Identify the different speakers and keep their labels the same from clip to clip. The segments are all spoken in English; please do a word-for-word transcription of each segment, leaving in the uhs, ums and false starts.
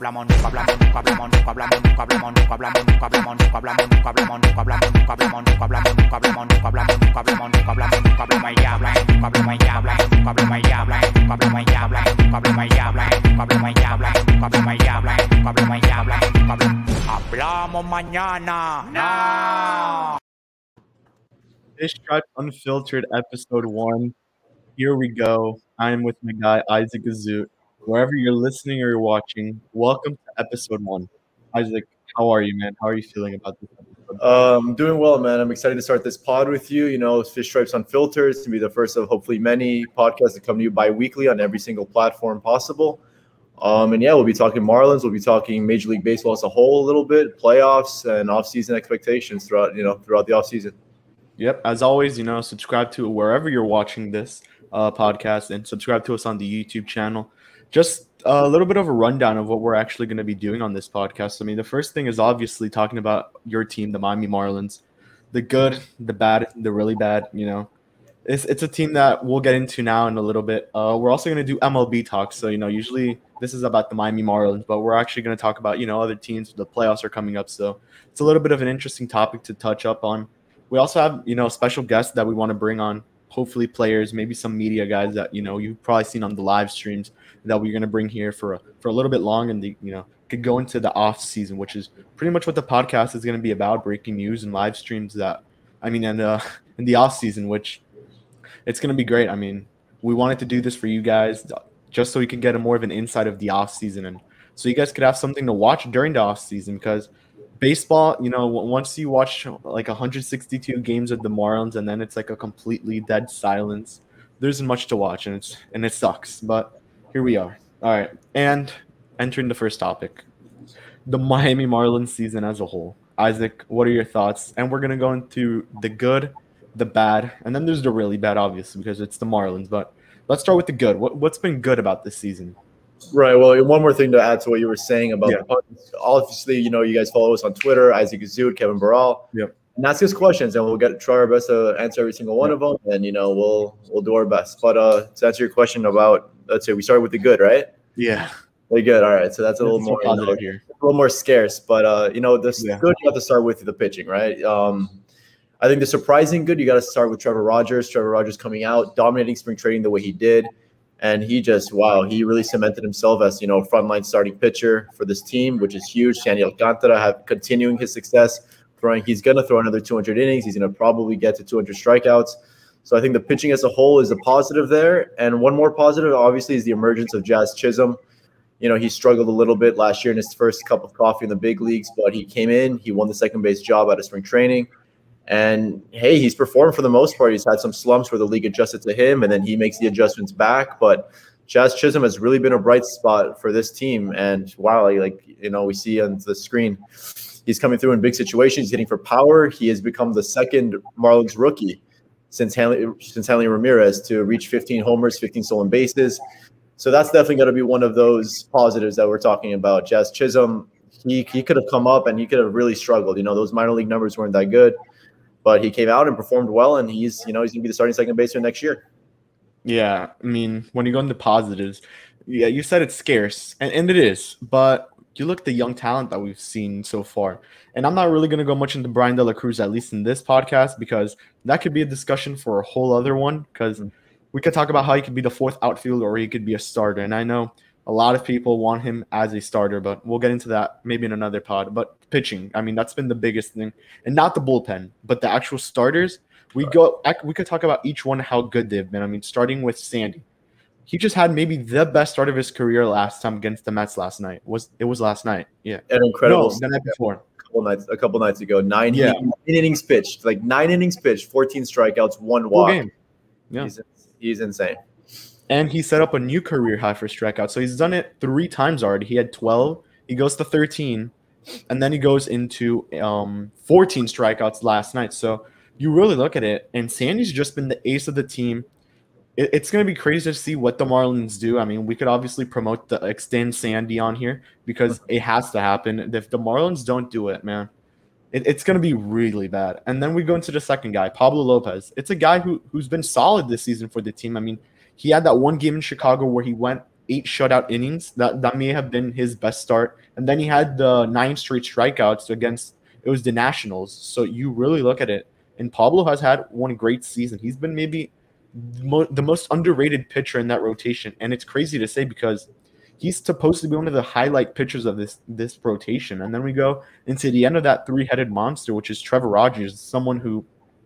Speaker 1: hablamos, nunca hablamos, nunca hablamos, nunca hablamos, nunca hablamos, nunca hablamos, nunca hablamos, nunca hablamos, nunca hablamos, nunca hablamos, nunca hablamos, nunca hablamos, nunca hablamos, nunca hablamos, nunca hablamos, nunca hablamos, nunca hablamos, y ya hablamos, nunca hablamos, y ya hablamos, nunca hablamos, y ya hablamos, nunca hablamos, y ya hablamos, nunca hablamos, y ya hablamos, nunca hablamos, y ya hablamos, nunca hablamos, y ya hablamos, nunca hablamos, y ya hablamos, nunca hablamos. Hablamos mañana. No.
Speaker 2: Fish Stripes Unfiltered, episode one. Here we go. I'm with my guy, Isaac Azoot. Wherever you're listening or you're watching, welcome to episode one. Isaac, how are you, man? How are you feeling about this episode?
Speaker 3: Um, doing well, man. I'm excited to start this pod with you. You know, Fish Stripes Unfiltered to be the first of hopefully many podcasts that come to you bi-weekly on every single platform possible. Um, and yeah, we'll be talking Marlins. We'll be talking Major League Baseball as a whole a little bit, playoffs and off-season expectations throughout, you know, throughout the off-season.
Speaker 2: Yep. As always, you know, subscribe to wherever you're watching this uh, podcast and subscribe to us on the YouTube channel. Just a little bit of a rundown of what we're actually going to be doing on this podcast. I mean, the first thing is obviously talking about your team, the Miami Marlins, the good, the bad, the really bad. You know, it's it's a team that we'll get into now in a little bit. Uh, we're also going to do M L B talks. So, you know, usually this is about the Miami Marlins, but we're actually going to talk about, you know, other teams. The playoffs are coming up. So it's a little bit of an interesting topic to touch up on. We also have, you know, special guests that we want to bring on, hopefully players, maybe some media guys that, you know, you've probably seen on the live streams that we're going to bring here for a, for a little bit long, and the, you know, could go into the off season, which is pretty much what the podcast is going to be about, breaking news and live streams that, I mean, and uh, in the off season, which it's going to be great. I mean, we wanted to do this for you guys just so you can get a more of an insight of the off season, and so you guys could have something to watch during the off season, because baseball, you know, once you watch like one hundred sixty-two games of the Marlins and then it's like a completely dead silence, there isn't much to watch, and it's and it sucks. But here we are. All right, and entering the first topic, the Miami Marlins season as a whole. Isaac, what are your thoughts? And we're gonna go into the good, the bad, and then there's the really bad, obviously, because it's the Marlins. But let's start with the good. What what's been good about this season?
Speaker 3: Right. Well, one more thing to add to what you were saying about
Speaker 2: Yeah.
Speaker 3: the podcast. Obviously, you know, you guys follow us on Twitter, Isaac Azoot, Kevin Barral.
Speaker 2: Yep.
Speaker 3: And ask us questions, and we'll get try our best to answer every single one
Speaker 2: Yep.
Speaker 3: of them. And you know, we'll we'll do our best. But uh, to answer your question about, let's say we started with the good, right?
Speaker 2: Yeah,
Speaker 3: Very good. All right. So that's a little
Speaker 2: Let's be
Speaker 3: more you know,
Speaker 2: positive here.
Speaker 3: a little more scarce. But uh, you know, the
Speaker 2: Yeah.
Speaker 3: good you have to start with the pitching, right? Um, I think the surprising good you got to start with Trevor Rogers. Trevor Rogers coming out, dominating spring training the way he did. And he just, wow, he really cemented himself as, you know, frontline starting pitcher for this team, which is huge. Sandy Alcantara have continuing his success. Throwing, he's going to throw another two hundred innings. He's going to probably get to two hundred strikeouts. So I think the pitching as a whole is a positive there. And one more positive, obviously, is the emergence of Jazz Chisholm. You know, he struggled a little bit last year in his first cup of coffee in the big leagues, but he came in, he won the second base job out of spring training. And hey, he's performed for the most part. He's had some slumps where the league adjusted to him, and then he makes the adjustments back. But Jazz Chisholm has really been a bright spot for this team. And wow, like, you know, we see on the screen, he's coming through in big situations, hitting for power. He has become the second Marlins rookie since Hanley, since Hanley Ramirez to reach fifteen homers, fifteen stolen bases. So that's definitely going to be one of those positives that we're talking about. Jazz Chisholm, he he could have come up and he could have really struggled. You know, those minor league numbers weren't that good. But he came out and performed well, and he's, you know, he's going to be the starting second baseman next year.
Speaker 2: Yeah, I mean, when you go into positives, yeah, you said it's scarce, and, and it is. But you look at the young talent that we've seen so far, and I'm not really going to go much into Brian De La Cruz, at least in this podcast, because that could be a discussion for a whole other one, because we could talk about how he could be the fourth outfielder or he could be a starter. And I know a lot of people want him as a starter, but we'll get into that maybe in another pod. But pitching, I mean, that's been the biggest thing, and not the bullpen, but the actual starters. We go, we could talk about each one, how good they've been. I mean, starting with Sandy, he just had maybe the best start of his career last time against the Mets last night. Was it was last night? Yeah,
Speaker 3: An incredible
Speaker 2: no, the night before.
Speaker 3: A couple nights, a couple nights ago, nine,
Speaker 2: Yeah.
Speaker 3: nine innings pitched, like nine innings pitched, fourteen strikeouts, one
Speaker 2: Full
Speaker 3: walk.
Speaker 2: game. Yeah.
Speaker 3: He's, he's insane.
Speaker 2: And he set up a new career high for strikeouts. So he's done it three times already. He had twelve. He goes to thirteen. And then he goes into um, fourteen strikeouts last night. So you really look at it, and Sandy's just been the ace of the team. It, it's going to be crazy to see what the Marlins do. I mean, we could obviously promote the extend Sandy on here because it has to happen. If the Marlins don't do it, man, it, it's going to be really bad. And then we go into the second guy, Pablo Lopez. It's a guy who, who's been solid this season for the team. I mean, he had that one game in Chicago where he went eight shutout innings. That that may have been his best start. And then he had the nine straight strikeouts against it was the Nationals. So you really look at it, and Pablo has had one great season. He's been maybe mo- the most underrated pitcher in that rotation, and it's crazy to say because he's supposed to be one of the highlight pitchers of this this rotation. And then we go into the end of that three-headed monster, which is Trevor Rogers, someone who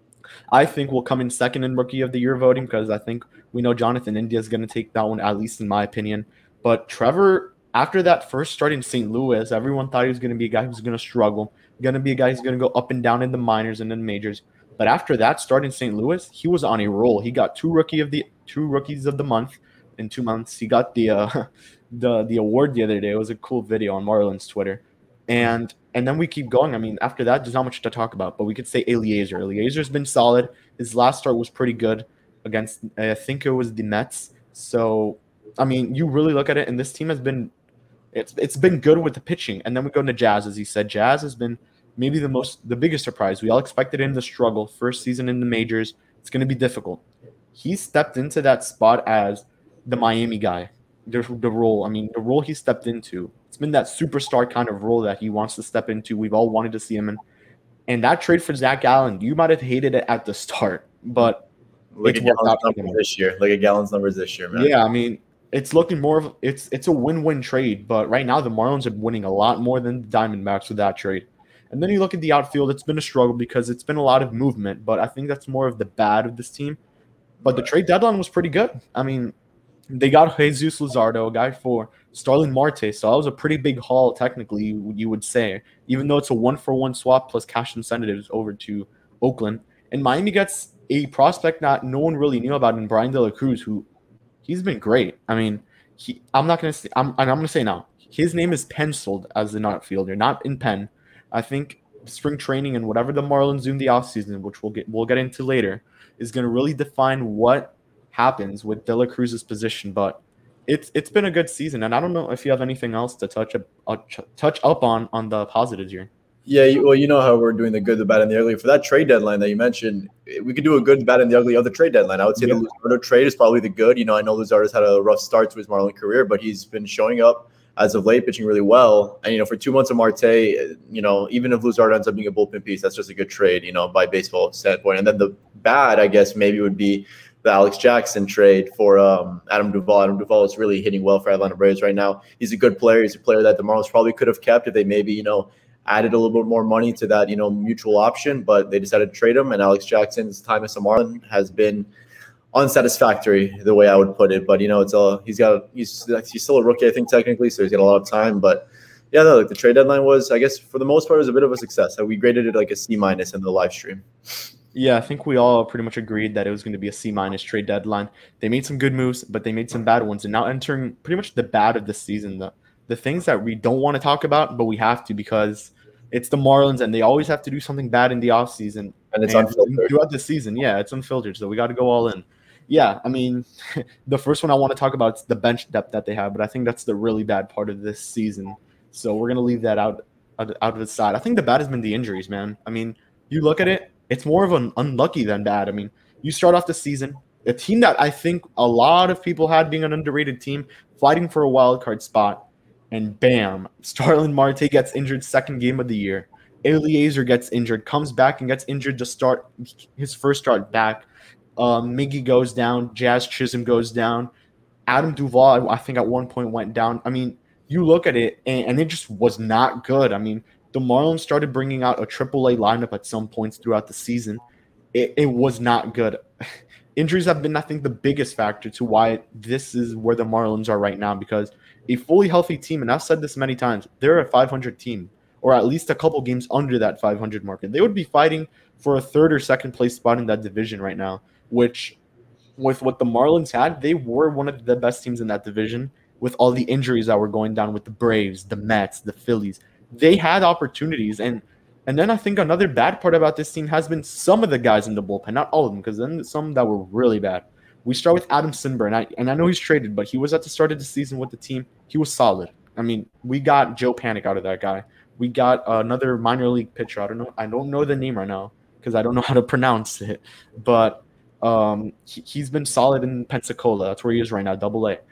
Speaker 2: I think will come in second in Rookie of the Year voting because I think we know Jonathan India is going to take that one, at least in my opinion. But Trevor, after that first start in Saint Louis, everyone thought he was going to be a guy who's going to struggle, going to be a guy who's going to go up and down in the minors and in the majors. But after that start in Saint Louis, he was on a roll. He got two rookie of the two rookies of the month in two months. He got the uh, the the award the other day. It was a cool video on Marlins Twitter. And and then we keep going. I mean, after that, there's not much to talk about. But we could say Eliezer. Eliezer's been solid. His last start was pretty good against, I think it was the Mets. So, I mean, you really look at it, and this team has been it's it's been good with the pitching. And then we go into Jazz, as he said. Jazz has been maybe the most the biggest surprise. We all expected him to struggle. First season in the majors. It's going to be difficult. He stepped into that spot as the Miami guy. The, the role, I mean, the role he stepped into. It's been that superstar kind of role that he wants to step into. We've all wanted to see him in. And that trade for Zach Gallen, you might have hated it at the start, but
Speaker 3: look at Gallen's numbers this year. Look at Gallen's numbers this year, man.
Speaker 2: Yeah, I mean, it's looking more of it's it's a win-win trade, but right now the Marlins are winning a lot more than the Diamondbacks with that trade. And then you look at the outfield, it's been a struggle because it's been a lot of movement, but I think that's more of the bad of this team. But the trade deadline was pretty good. I mean, they got Jesus Luzardo, a guy for Starling Marte, so that was a pretty big haul, technically, you would say, even though it's a one-for-one swap plus cash incentives over to Oakland. And Miami gets a prospect that no one really knew about in Brian De La Cruz, who he's been great. I mean, he, I'm not going to say – I'm, I'm going to say now, his name is penciled as an outfielder, not in pen. I think spring training and whatever the Marlins do in the offseason, which we'll get, we'll get into later, is going to really define what – happens with De La Cruz's position, but it's it's been a good season, and I don't know if you have anything else to touch up uh, touch up on on the positives here.
Speaker 3: Yeah, well, you know how we're doing the good, the bad, and the ugly. For that trade deadline that you mentioned, we could do a good, the bad, and the ugly of the trade deadline. I would say yeah. the Luzardo trade is probably the good. You know, I know Luzardo's had a rough start to his Marlin career, but he's been showing up as of late, pitching really well. And, you know, for two months of Marte, you know, even if Luzardo ends up being a bullpen piece, that's just a good trade, you know, by baseball standpoint. And then the bad, I guess, maybe would be the Alex Jackson trade for um, Adam Duvall. Adam Duvall is really hitting well for Atlanta Braves right now. He's a good player. He's a player that the Marlins probably could have kept if they maybe, you know, added a little bit more money to that, you know, mutual option, but they decided to trade him. And Alex Jackson's time as a Marlin has been unsatisfactory, the way I would put it. But, you know, it's a, he's got, he's, he's still a rookie, I think, technically, so he's got a lot of time. But yeah, no, like the trade deadline was, I guess, for the most part, it was a bit of a success. We graded it like a C minus in the live stream.
Speaker 2: Yeah, I think we all pretty much agreed that it was going to be a C-minus trade deadline. They made some good moves, but they made some bad ones. And now entering pretty much the bad of the season, the, the things that we don't want to talk about, but we have to because it's the Marlins, and they always have to do something bad in the offseason.
Speaker 3: And it's and unfiltered.
Speaker 2: Throughout the season, yeah, it's unfiltered, so we got to go all in. Yeah, I mean, the first one I want to talk about is the bench depth that they have, but I think that's the really bad part of this season. So we're going to leave that out, out, out of the side. I think the bad has been the injuries, man. I mean, you look at it, it's more of an unlucky than bad. I mean, you start off the season, a team that I think a lot of people had being an underrated team, fighting for a wild card spot, and bam, Starling Marte gets injured second game of the year. Eliezer gets injured, comes back and gets injured to start his first start back. Um, Miggy goes down, Jazz Chisholm goes down. Adam Duvall, I think at one point went down. I mean, you look at it, and, and it just was not good. I mean, the Marlins started bringing out a triple A lineup at some points throughout the season. It, it was not good. Injuries have been, I think, the biggest factor to why this is where the Marlins are right now, because a fully healthy team, and I've said this many times, they're a five hundred team, or at least a couple games under that five hundred market. They would be fighting for a third or second place spot in that division right now, which with what the Marlins had, they were one of the best teams in that division with all the injuries that were going down with the Braves, the Mets, the Phillies. They had opportunities, and and then I think another bad part about this team has been some of the guys in the bullpen, not all of them, because then some that were really bad. We start with Adam Sinber, and I, and I know he's traded, but he was at the start of the season with the team. He was solid. I mean, we got Joe Panic out of that guy. We got another minor league pitcher. I don't know. I don't know the name right now because I don't know how to pronounce it, but um, he, he's been solid in Pensacola. That's where he is right now, Double A.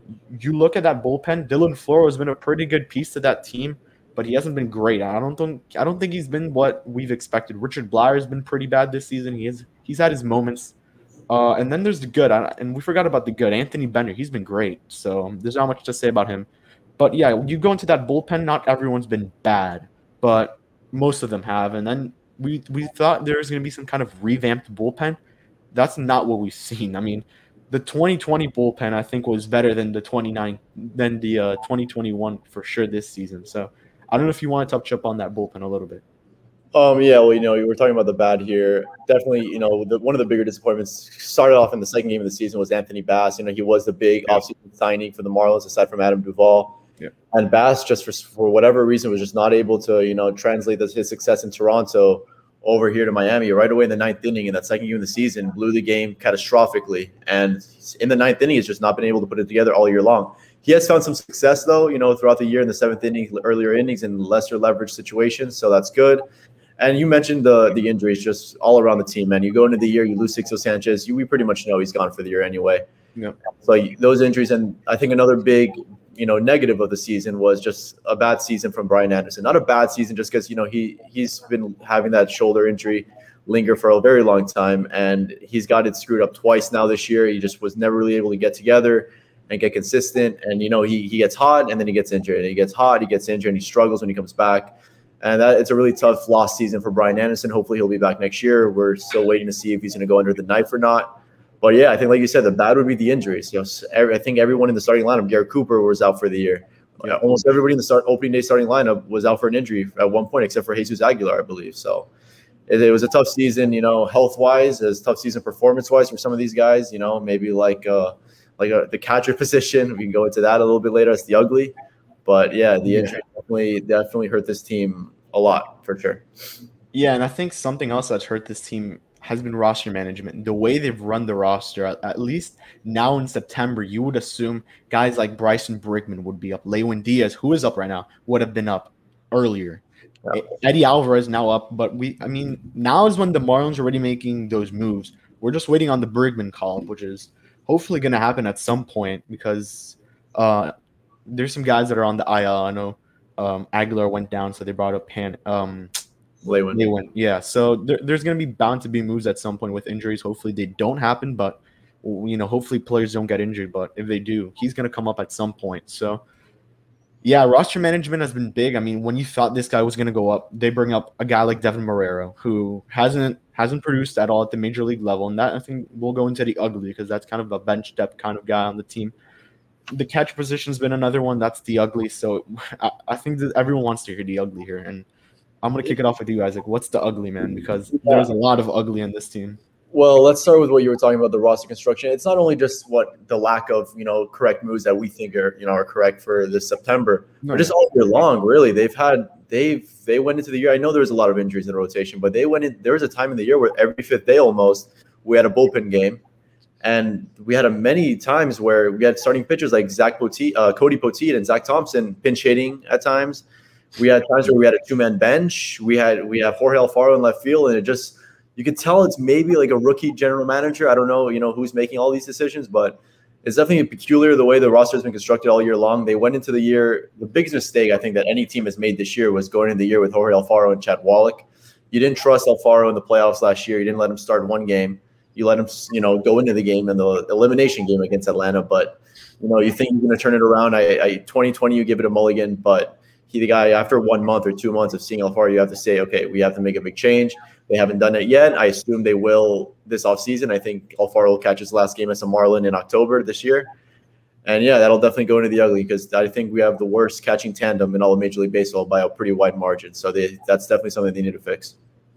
Speaker 2: you look at that bullpen, Dylan Floro has been a pretty good piece to that team, but he hasn't been great. I don't think I don't think he's been what we've expected. Richard Blyer has been pretty bad this season. He is he's had his moments. Uh, and then there's the good, and we forgot about the good. Anthony Bender, he's been great. So there's not much to say about him. But yeah, you go into that bullpen, not everyone's been bad, but most of them have. And then we we thought there was going to be some kind of revamped bullpen. That's not what we've seen. I mean, the twenty twenty bullpen I think was better than the twenty-nine than the uh, twenty twenty-one for sure this season. So I don't know if you want to touch up on that bullpen a little bit.
Speaker 3: Um, yeah, well, you know, you were talking about the bad here. Definitely, you know, the, one of the bigger disappointments started off in the second game of the season was Anthony Bass. You know, he was the big yeah. offseason signing for the Marlins aside from Adam Duvall.
Speaker 2: Yeah.
Speaker 3: And Bass, just for for whatever reason, was just not able to, you know, translate this, his success in Toronto over here to Miami right away in the ninth inning in that second game of the season, blew the game catastrophically. And in the ninth inning, he's just not been able to put it together all year long. He has found some success, though, you know, throughout the year in the seventh inning, earlier innings in lesser leverage situations. So that's good. And you mentioned the the injuries just all around the team, man. You go into the year, you lose Sixto Sanchez. You, we pretty much know he's gone for the year anyway.
Speaker 2: Yep.
Speaker 3: So those injuries, and I think another big, you know, negative of the season was just a bad season from Brian Anderson. Not a bad season just because, you know, he, he's been having that shoulder injury linger for a very long time, and he's got it screwed up twice now this year. He just was never really able to get together and get consistent. And, you know, he he gets hot and then he gets injured. And he gets hot, he gets injured, and he struggles when he comes back. And that it's a really tough lost season for Brian Anderson. Hopefully he'll be back next year. We're still waiting to see if he's going to go under the knife or not. But yeah, I think like you said, the bad would be the injuries. You know, every, I think everyone in the starting lineup, Garrett Cooper was out for the year. Yeah. Almost everybody in the start opening day starting lineup was out for an injury at one point, except for Jesus Aguilar, I believe. So it, it was a tough season, you know, health wise, as tough season performance wise for some of these guys. You know, maybe like uh, like a, the catcher position. We can go into that a little bit later. It's the ugly. But yeah, the injury definitely definitely hurt this team a lot for sure.
Speaker 2: Yeah, and I think something else that's hurt this team has been roster management. The way they've run the roster, at, at least now in September, you would assume guys like Bryson Brigman would be up. Lewin Diaz, who is up right now, would have been up earlier. Yeah. Eddie Alvarez now up, but we, I mean, now is when the Marlins are already making those moves. We're just waiting on the Brigman call, which is hopefully going to happen at some point because uh, there's some guys that are on the I L. I know um, Aguilar went down, so they brought up Pan. Um,
Speaker 3: Lewin.
Speaker 2: Lewin, yeah. So there, there's going to be bound to be moves at some point with injuries. Hopefully they don't happen, but you know, hopefully players don't get injured. But if they do, he's going to come up at some point. So yeah, roster management has been big. I mean, when you thought this guy was going to go up, they bring up a guy like Devin Marrero, who hasn't hasn't produced at all at the major league level, and that I think we'll go into the ugly because that's kind of a bench depth kind of guy on the team. The catch position's been another one that's the ugly. So I, I think that everyone wants to hear the ugly here, and I'm going to kick it off with you, Isaac. What's the ugly, man? Because there's a lot of ugly in this team.
Speaker 3: Well, let's start with what you were talking about, the roster construction. It's not only just what the lack of, you know, correct moves that we think are, you know, are correct for this September, no, but just all year long, really. They've had, they've, they went into the year. I know there was a lot of injuries in the rotation, but they went in, there was a time in the year where every fifth day almost, we had a bullpen game. And we had a many times where we had starting pitchers like Zach Poteet, uh, Cody Poteet and Zach Thompson pinch hitting at times. We had times where we had a two-man bench. We had we have Jorge Alfaro in left field, and it just you could tell it's maybe like a rookie general manager. I don't know, you know, who's making all these decisions, but it's definitely peculiar the way the roster has been constructed all year long. They went into the year. The biggest mistake I think that any team has made this year was going into the year with Jorge Alfaro and Chad Wallach. You didn't trust Alfaro in the playoffs last year. You didn't let him start one game. You let him, you know, go into the game in the elimination game against Atlanta. But you know, you think you're going to turn it around. I, I twenty twenty, you give it a mulligan, but he, the guy, after one month or two months of seeing Alfaro, you have to say, okay, we have to make a big change. They haven't done it yet. I assume they will this offseason. I think Alfaro will catch his last game as a Marlin in October this year. And, yeah, that'll definitely go into the ugly because I think we have the worst catching tandem in all of Major League Baseball by a pretty wide margin. So they, that's definitely something they need to fix.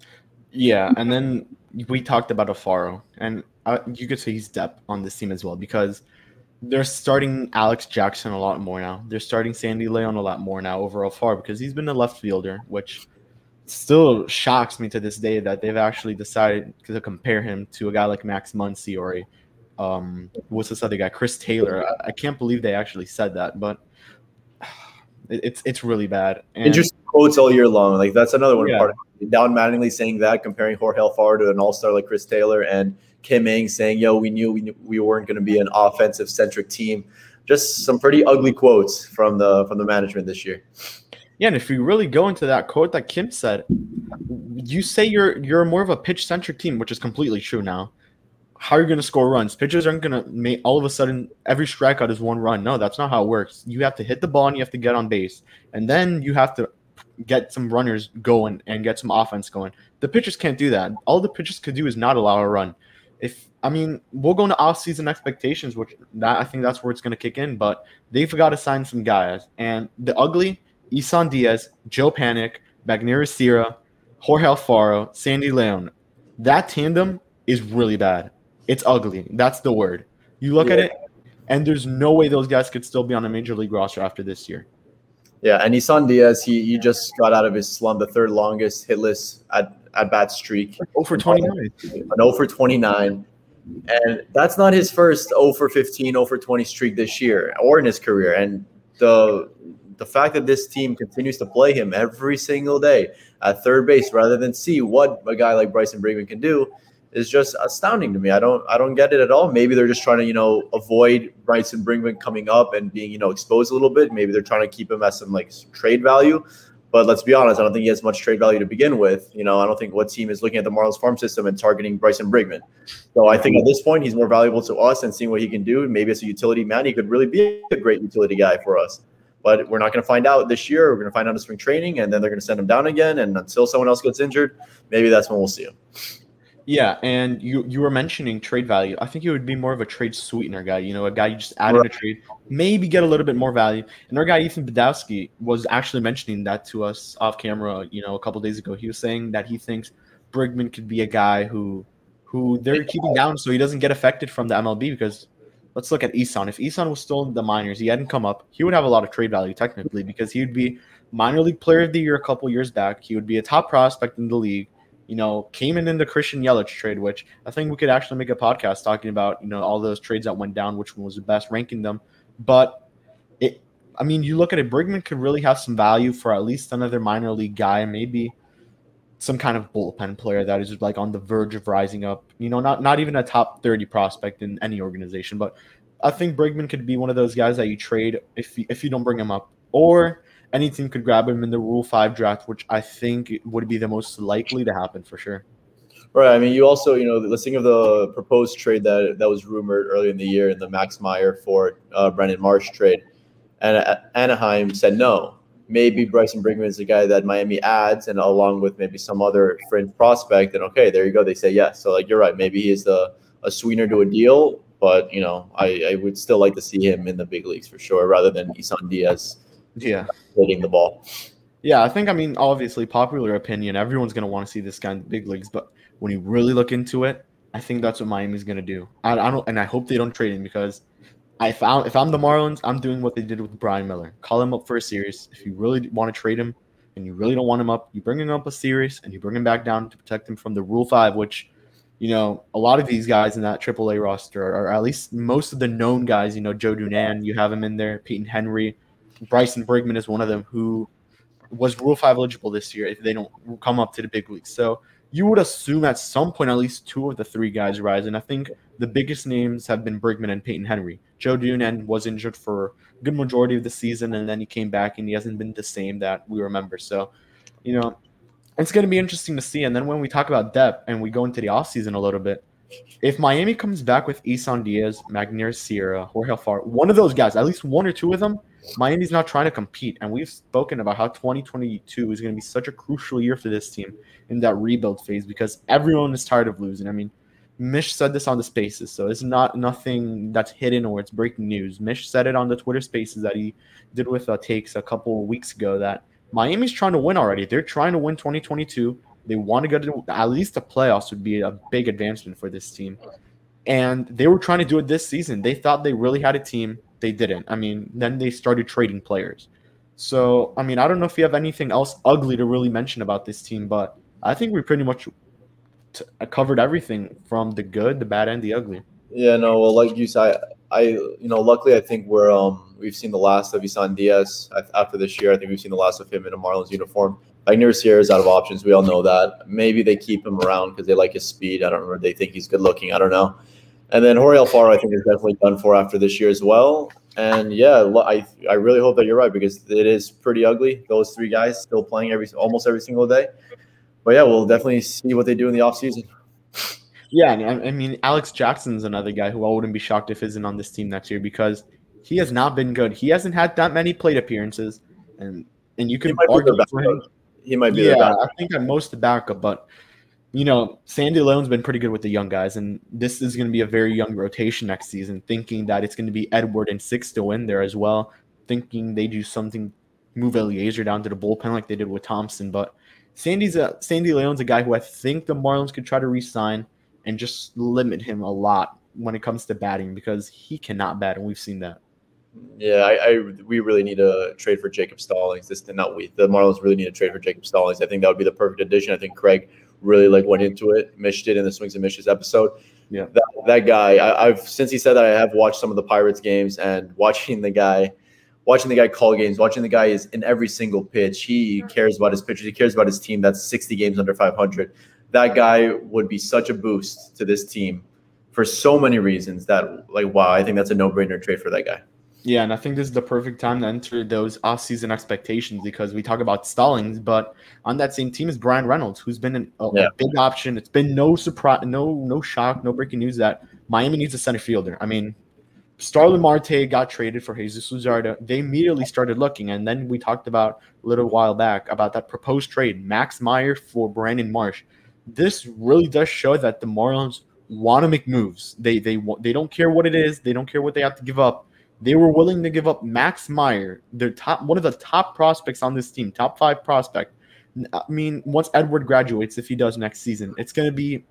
Speaker 2: Yeah, and then we talked about Alfaro, and uh, you could say he's depth on this team as well because – they're starting Alex Jackson a lot more now. They're starting Sandy Leon a lot more now over Alfaro because he's been a left fielder, which still shocks me to this day that they've actually decided to compare him to a guy like Max Muncy or a um, what's this other guy, Chris Taylor. I, I can't believe they actually said that, but it, it's it's really bad. And
Speaker 3: interesting quotes all year long. Like that's another one.
Speaker 2: Yeah.
Speaker 3: Part of Don Mattingly saying that, comparing Jorge Alfaro to an all-star like Chris Taylor, and Kim Ng saying, yo, we knew we knew we weren't going to be an offensive-centric team just some pretty ugly quotes from the from the management this year.
Speaker 2: Yeah, and if you really go into that quote that Kim said, you say you're you're more of a pitch-centric team, which is completely true now. How are you going to score runs? Pitchers aren't going to make all of a sudden every strikeout is one run. No, that's not how it works. You have to hit the ball and you have to get on base. And then you have to get some runners going and get some offense going. The pitchers can't do that. All the pitchers could do is not allow a run. If I mean, we'll go into off-season expectations, which that, I think that's where it's going to kick in. But they've got to sign some guys. And the ugly, Isan Diaz, Joe Panic, Magneuris Sierra, Jorge Alfaro, Sandy Leon. That tandem is really bad. It's ugly. That's the word. You look yeah. at it, and there's no way those guys could still be on a major league roster after this year.
Speaker 3: Yeah, and Isan Diaz, he, he just got out of his slump, the third longest hitless at, at bat streak.
Speaker 2: oh for twenty-nine.
Speaker 3: An oh for twenty-nine. And that's not his first oh for fifteen, oh for twenty streak this year or in his career. And the the fact that this team continues to play him every single day at third base rather than see what a guy like Bryson Brigman can do is just astounding to me. I don't I don't get it at all. Maybe they're just trying to, you know, avoid Bryson Brigman coming up and being, you know, exposed a little bit. Maybe they're trying to keep him at some like trade value. But let's be honest, I don't think he has much trade value to begin with. You know, I don't think what team is looking at the Marlins farm system and targeting Bryson Brigman. So I think at this point he's more valuable to us and seeing what he can do. Maybe as a utility man, he could really be a great utility guy for us. But we're not going to find out this year. We're going to find out in spring training, and then they're going to send him down again. And until someone else gets injured, maybe that's when we'll see him.
Speaker 2: Yeah, and you you were mentioning trade value. I think it would be more of a trade sweetener guy, you know, a guy you just add right. in a trade, maybe get a little bit more value. And our guy, Ethan Badowski, was actually mentioning that to us off camera, you know, a couple days ago. He was saying that he thinks Brigman could be a guy who who they're keeping down so he doesn't get affected from the M L B because let's look at Isan. If Isan was still in the minors, he hadn't come up, he would have a lot of trade value technically because he would be minor league player of the year a couple years back. He would be a top prospect in the league. You know, came in in the Christian Yelich trade, which I think we could actually make a podcast talking about, you know, all those trades that went down, which one was the best, ranking them. But, it, I mean, you look at it, Brigman could really have some value for at least another minor league guy, maybe some kind of bullpen player that is like on the verge of rising up. You know, not, not even a top thirty prospect in any organization. But I think Brigman could be one of those guys that you trade if you, if you don't bring him up. Or any team could grab him in the Rule five draft, which I think would be the most likely to happen for sure.
Speaker 3: Right. I mean, you also, you know, let's think of the proposed trade that that was rumored earlier in the year in the Max Meyer for uh, Brandon Marsh trade. And Anaheim said no. Maybe Bryson Brigman is the guy that Miami adds, and along with maybe some other fringe prospect. And okay, there you go. They say yes. So, like, you're right. Maybe he is the, a sweetener to a deal. But, you know, I, I would still like to see him in the big leagues for sure rather than Isan Diaz.
Speaker 2: Yeah.
Speaker 3: Hitting the ball.
Speaker 2: Yeah, I think, I mean, obviously, popular opinion, everyone's going to want to see this guy in the big leagues. But when you really look into it, I think that's what Miami's going to do. I, I don't, and I hope they don't trade him because I found if I'm the Marlins, I'm doing what they did with Brian Miller. Call him up for a series. If you really want to trade him and you really don't want him up, you bring him up a series and you bring him back down to protect him from the Rule five, which, you know, a lot of these guys in that triple A roster, or at least most of the known guys, you know, Joe Dunan, you have him in there, Peyton Henry, Bryson Brigman is one of them who was Rule five eligible this year if they don't come up to the big leagues. So you would assume at some point at least two of the three guys rise. And I think the biggest names have been Brigman and Peyton Henry. Joe Dunan was injured for a good majority of the season, and then he came back, and he hasn't been the same that we remember. So, you know, it's going to be interesting to see. And then when we talk about depth and we go into the offseason a little bit, if Miami comes back with Isan Diaz, Magneuris Sierra, Jorge Alfaro, one of those guys, at least one or two of them, Miami's not trying to compete. And we've spoken about how twenty twenty-two is going to be such a crucial year for this team in that rebuild phase because everyone is tired of losing. I mean, Mish said this on the Spaces, so it's not nothing that's hidden or it's breaking news. Mish said it on the Twitter Spaces that he did with uh, Takes a couple of weeks ago that Miami's trying to win already. They're trying to win twenty twenty-two. They want to go to at least the playoffs would be a big advancement for this team. And they were trying to do it this season. They thought they really had a team. They didn't. I mean, then they started trading players. So, I mean, I don't know if you have anything else ugly to really mention about this team, but I think we pretty much t- covered everything from the good, the bad, and the ugly.
Speaker 3: Yeah, no, well, like you said, I, I you know, luckily I think we're um we've seen the last of Isan Diaz after this year. I think we've seen the last of him in a Marlins uniform. Magneuris Sierra is out of options. We all know that. Maybe they keep him around because they like his speed. I don't know. They think he's good looking. I don't know. And then Jorge Alfaro, I think, is definitely done for after this year as well. And yeah, lo- I I really hope that you're right because it is pretty ugly. Those three guys still playing every almost every single day. But yeah, we'll definitely see what they do in the offseason.
Speaker 2: Yeah, and I I mean, Alex Jackson's another guy who I wouldn't be shocked if isn't on this team next year because he has not been good. He hasn't had that many plate appearances, and and you
Speaker 3: He
Speaker 2: could
Speaker 3: might be their
Speaker 2: argue for him.
Speaker 3: backup. He might be their
Speaker 2: Yeah,
Speaker 3: backup.
Speaker 2: I think at most the backup, but you know, Sandy Leon's been pretty good with the young guys, and this is going to be a very young rotation next season. Thinking that it's going to be Edward and Sixto in there as well. Thinking they do something, move Eliezer down to the bullpen like they did with Thompson, but Sandy's a Sandy Leon's a guy who I think the Marlins could try to re-sign and just limit him a lot when it comes to batting because he cannot bat, and we've seen that.
Speaker 3: Yeah, I, I we really need to trade for Jacob Stallings. This not we the Marlins really need to trade for Jacob Stallings. I think that would be the perfect addition. I think Craig really like went into it, mished it in the Swings and Mishes episode.
Speaker 2: Yeah,
Speaker 3: that, that guy. I, I've since he said that I have watched some of the Pirates games and watching the guy, watching the guy call games, watching the guy is in every single pitch. He cares about his pitchers. He cares about his team. That's sixty games under five hundred. That guy would be such a boost to this team for so many reasons. That like wow, I think that's a no-brainer trade for that guy.
Speaker 2: Yeah, and I think this is the perfect time to enter those off-season expectations because we talk about Stallings, but on that same team is Brian Reynolds, who's been an, a,
Speaker 3: Yeah.
Speaker 2: a big option. It's been no surprise, no no shock, no breaking news that Miami needs a center fielder. I mean, Starlin Marte got traded for Jesus Luzardo. They immediately started looking, and then we talked about a little while back about that proposed trade, Max Meyer for Brandon Marsh. This really does show that the Marlins want to make moves. They they wa- they don't care what it is. They don't care what they have to give up. They were willing to give up Max Meyer, their top one of the top prospects on this team, top five prospect. I mean, once Edward graduates, if he does next season, it's going to be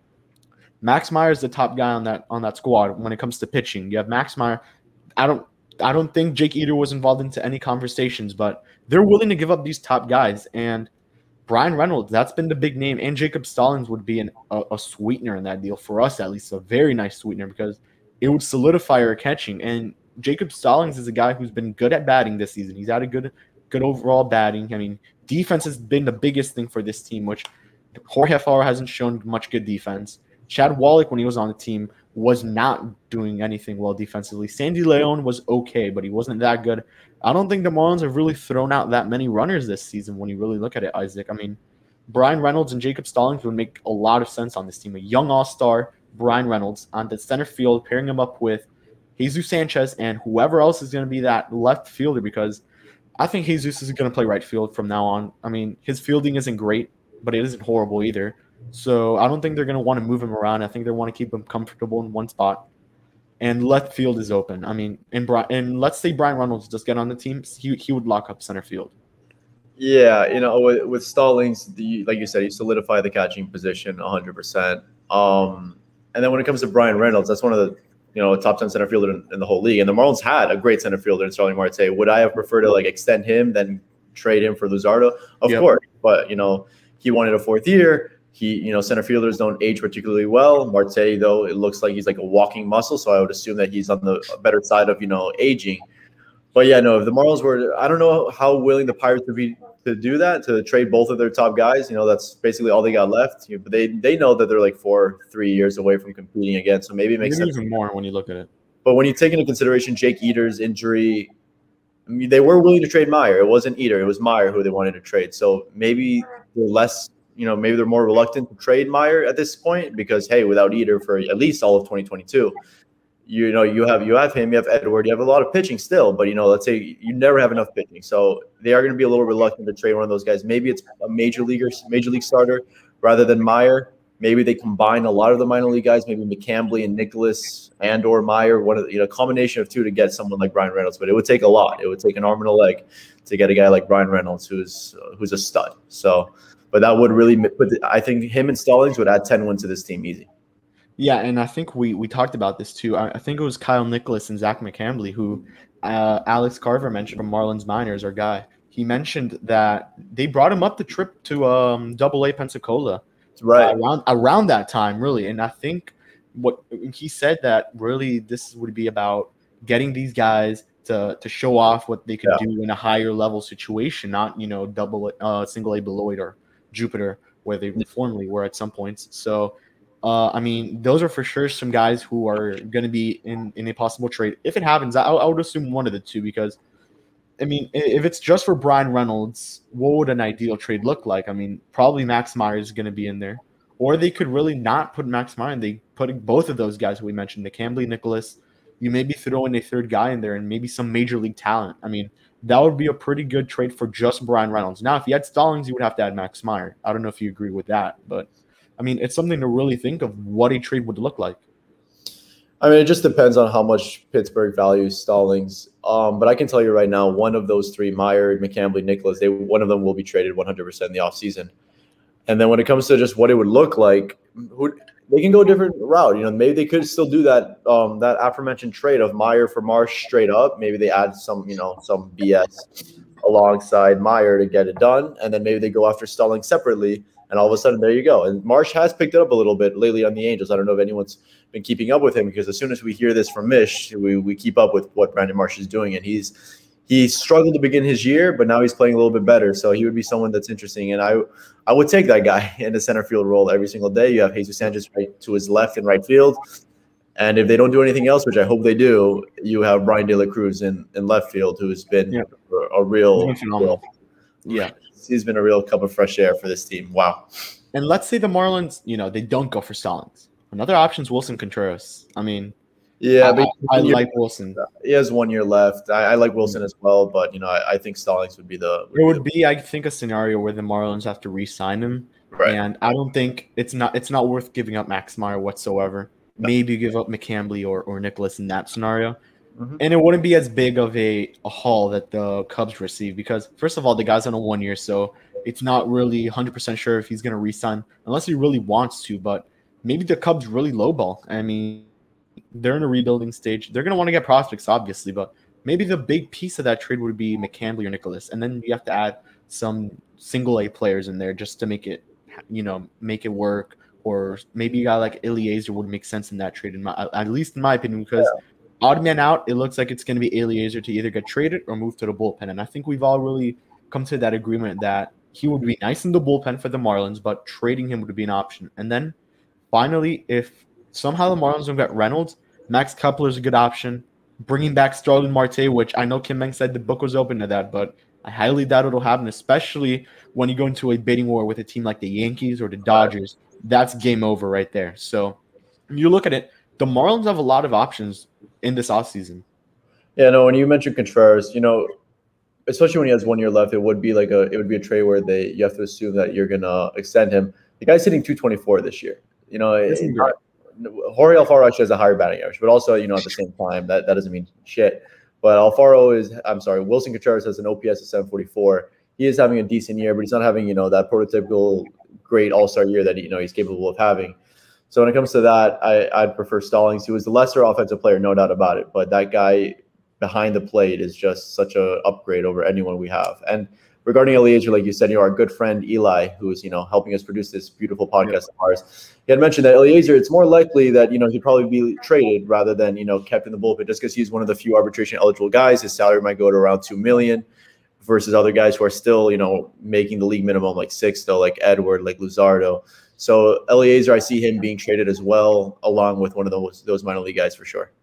Speaker 2: Max Meyer is the top guy on that on that squad when it comes to pitching. You have Max Meyer. I don't I don't think Jake Eater was involved into any conversations, but they're willing to give up these top guys. And Brian Reynolds, that's been the big name, and Jacob Stallings would be an, a, a sweetener in that deal for us, at least a very nice sweetener because it would solidify our catching. And Jacob Stallings is a guy who's been good at batting this season. He's had a good, good overall batting. I mean, defense has been the biggest thing for this team, which Jorge Alfaro hasn't shown much good defense. Chad Wallach, when he was on the team, was not doing anything well defensively. Sandy Leon was okay, but he wasn't that good. I don't think the Marlins have really thrown out that many runners this season when you really look at it, Isaac. I mean, Brian Reynolds and Jacob Stallings would make a lot of sense on this team. A young all-star, Brian Reynolds, on the center field, pairing him up with Jesus Sanchez and whoever else is going to be that left fielder because I think Jesus is going to play right field from now on. I mean, his fielding isn't great, but it isn't horrible either. So I don't think they're going to want to move him around. I think they want to keep him comfortable in one spot. And left field is open. I mean, and, Bri- and let's say Brian Reynolds just get on the team, he, he would lock up center field.
Speaker 3: Yeah, you know, with, with Stallings, the, like you said, you solidify the catching position one hundred percent. Um, and then when it comes to Brian Reynolds, that's one of the you know top ten center fielder in, in the whole league. And the Marlins had a great center fielder in Starling Marte. Would I have preferred to like extend him than trade him for Luzardo? Of
Speaker 2: Yep.
Speaker 3: course, but you know he wanted a fourth year. He, you know, center fielders don't age particularly well. Marte, though, it looks like he's like a walking muscle, so I would assume that he's on the better side of you know aging. But yeah, no, if the Marlins were, I don't know how willing the Pirates would be to do that, to trade both of their top guys. You know, that's basically all they got left. You know, but they they know that they're like four, three years away from competing again, so maybe it makes
Speaker 2: Maybe
Speaker 3: sense.
Speaker 2: even more when you look at it.
Speaker 3: But when you take into consideration Jake Eater's injury, I mean, they were willing to trade Meyer. It wasn't Eater, it was Meyer who they wanted to trade. So maybe they're less, you know, maybe they're more reluctant to trade Meyer at this point because, hey, without Eater for at least all of twenty twenty-two, you know, you have you have him, you have Edward, you have a lot of pitching still. But, you know, let's say you never have enough pitching. So they are going to be a little reluctant to trade one of those guys. Maybe it's a major leaguer, major league starter rather than Meyer. Maybe they combine a lot of the minor league guys, maybe McCambley and Nicholas and or Meyer, one of the, you know, combination of two to get someone like Brian Reynolds. But it would take a lot. It would take an arm and a leg to get a guy like Brian Reynolds, who's uh, who's a stud. So, but that would really put. The, I think him and Stallings would add ten wins to this team easy.
Speaker 2: Yeah, and I think we we talked about this too. I, I think it was Kyle Nicholas and Zach McCambley who uh, Alex Carver mentioned from Marlins Miners, our guy. He mentioned that they brought him up the trip to um, Double A Pensacola.
Speaker 3: Right.
Speaker 2: Uh, around around that time, really. And I think what he said that really this would be about getting these guys to to show off what they could
Speaker 3: Yeah.
Speaker 2: do in a higher level situation, not, you know, double uh single A Beloit or Jupiter where they formerly were at some points. So Uh, I mean, those are for sure some guys who are going to be in, in a possible trade. If it happens, I, I would assume one of the two because, I mean, if it's just for Brian Reynolds, what would an ideal trade look like? I mean, probably Max Meyer is going to be in there. Or they could really not put Max Meyer in. They put both of those guys who we mentioned, the Cambly, Nicholas. You maybe throw in a third guy in there and maybe some major league talent. I mean, that would be a pretty good trade for just Brian Reynolds. Now, if you had Stallings, you would have to add Max Meyer. I don't know if you agree with that, but I mean, it's something to really think of what a trade would look like.
Speaker 3: I mean, it just depends on how much Pittsburgh values Stallings. Um, but I can tell you right now, one of those three, Meyer, McCambly, Nicholas, they one of them will be traded one hundred percent in the offseason. And then when it comes to just what it would look like, who, they can go a different route. You know, maybe they could still do that um, that aforementioned trade of Meyer for Marsh straight up. Maybe they add some, you know, some B S alongside Meyer to get it done, and then maybe they go after Stallings separately. And all of a sudden, there you go. And Marsh has picked it up a little bit lately on the Angels. I don't know if anyone's been keeping up with him because as soon as we hear this from Mish, we, we keep up with what Brandon Marsh is doing. And he's he struggled to begin his year, but now he's playing a little bit better. So he would be someone that's interesting. And I I would take that guy in the center field role every single day. You have Jesus Sanchez right to his left in right field. And if they don't do anything else, which I hope they do, you have Brian De La Cruz in, in left field, who's been yeah. a, a real, real – yeah. He's been a real cup of fresh air for this team. Wow.
Speaker 2: And let's say the Marlins, you know, they don't go for Stallings. Another option is Wilson Contreras. I mean,
Speaker 3: yeah,
Speaker 2: I,
Speaker 3: but
Speaker 2: I, I like Wilson.
Speaker 3: He has one year left. I, I like Wilson as well, but you know, I, I think Stallings would be the. Would
Speaker 2: it would
Speaker 3: be, the,
Speaker 2: be, I think, a scenario where the Marlins have to re-sign him,
Speaker 3: right.
Speaker 2: And I don't think it's not it's not worth giving up Max Meyer whatsoever. No. Maybe give up McCambly or or Nicholas in that scenario. Mm-hmm. And it wouldn't be as big of a, a haul that the Cubs receive because, first of all, the guy's on a one year, so it's not really one hundred percent sure if he's going to re-sign unless he really wants to. But maybe the Cubs really lowball. I mean, they're in a rebuilding stage. They're going to want to get prospects, obviously, but maybe the big piece of that trade would be McCambly or Nicholas. And then you have to add some single-A players in there just to make it, you know, make it work. Or maybe a guy like Eliezer would make sense in that trade, in my, at least in my opinion, because yeah. – odd man out, it looks like it's going to be Eliezer to either get traded or move to the bullpen. And I think we've all really come to that agreement that he would be nice in the bullpen for the Marlins, but trading him would be an option. And then finally, if somehow the Marlins don't get Reynolds, Max Kepler is a good option. Bringing back Starlin Marte, which I know Kim Meng said the book was open to that, but I highly doubt it'll happen, especially when you go into a bidding war with a team like the Yankees or the Dodgers. That's game over right there. So you look at it, the Marlins have a lot of options in this offseason.
Speaker 3: Yeah, no, when you mentioned Contreras, you know, especially when he has one year left, it would be like a it would be a trade where they you have to assume that you're gonna extend him. The guy's hitting two twenty-four this year. You know, it, not, Jorge Alfaro actually has a higher batting average, but also, you know, at the same time, that, that doesn't mean shit. But Alfaro is I'm sorry, Wilson Contreras has an O P S of seven forty-four. He is having a decent year, but he's not having, you know, that prototypical great all-star year that you know he's capable of having. So when it comes to that, I, I'd prefer Stallings. He was the lesser offensive player, no doubt about it. But that guy behind the plate is just such an upgrade over anyone we have. And regarding Eliezer, like you said, you know, our good friend Eli, who's, you know, helping us produce this beautiful podcast yeah. of ours, he had mentioned that Eliezer, it's more likely that, you know, he'd probably be traded rather than, you know, kept in the bullpen just because he's one of the few arbitration eligible guys. His salary might go to around two million dollars versus other guys who are still, you know, making the league minimum like six, though, like Edward, like Luzardo. So Eliezer, I see him being traded as well, along with one of those those minor league guys for sure.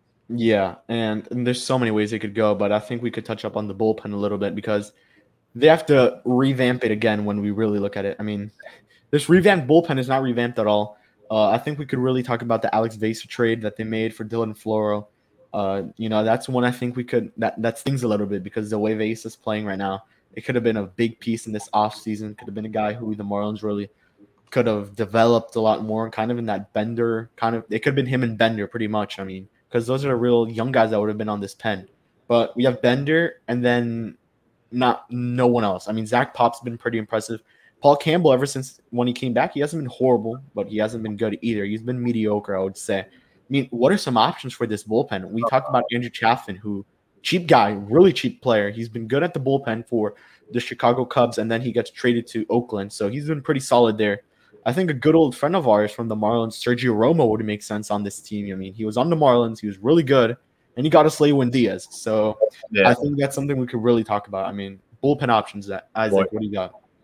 Speaker 2: Yeah, and, and there's so many ways it could go, but I think we could touch up on the bullpen a little bit because they have to revamp it again when we really look at it. I mean, this revamped bullpen is not revamped at all. Uh, I think we could really talk about the Alex Vesa trade that they made for Dylan Floro. Uh, you know, that's one I think we could that, – that stings a little bit because the way Vesa is playing right now, it could have been a big piece in this offseason. Could have been a guy who the Marlins really – could have developed a lot more, kind of in that Bender kind of. It could have been him and Bender pretty much. I mean, because those are the real young guys that would have been on this pen. But we have Bender and then not no one else. I mean, Zach Pop's been pretty impressive. Paul Campbell, ever since when he came back, he hasn't been horrible, but he hasn't been good either. He's been mediocre, I would say. I mean, what are some options for this bullpen? We talked about Andrew Chafin, who cheap guy, really cheap player. He's been good at the bullpen for the Chicago Cubs, and then he gets traded to Oakland, so he's been pretty solid there. I think a good old friend of ours from the Marlins, Sergio Romo, would make sense on this team. I mean, he was on the Marlins. He was really good, and he got us Lewin Diaz. So yeah. I think that's something we could really talk about. I mean, bullpen options, that Isaac, what do you got?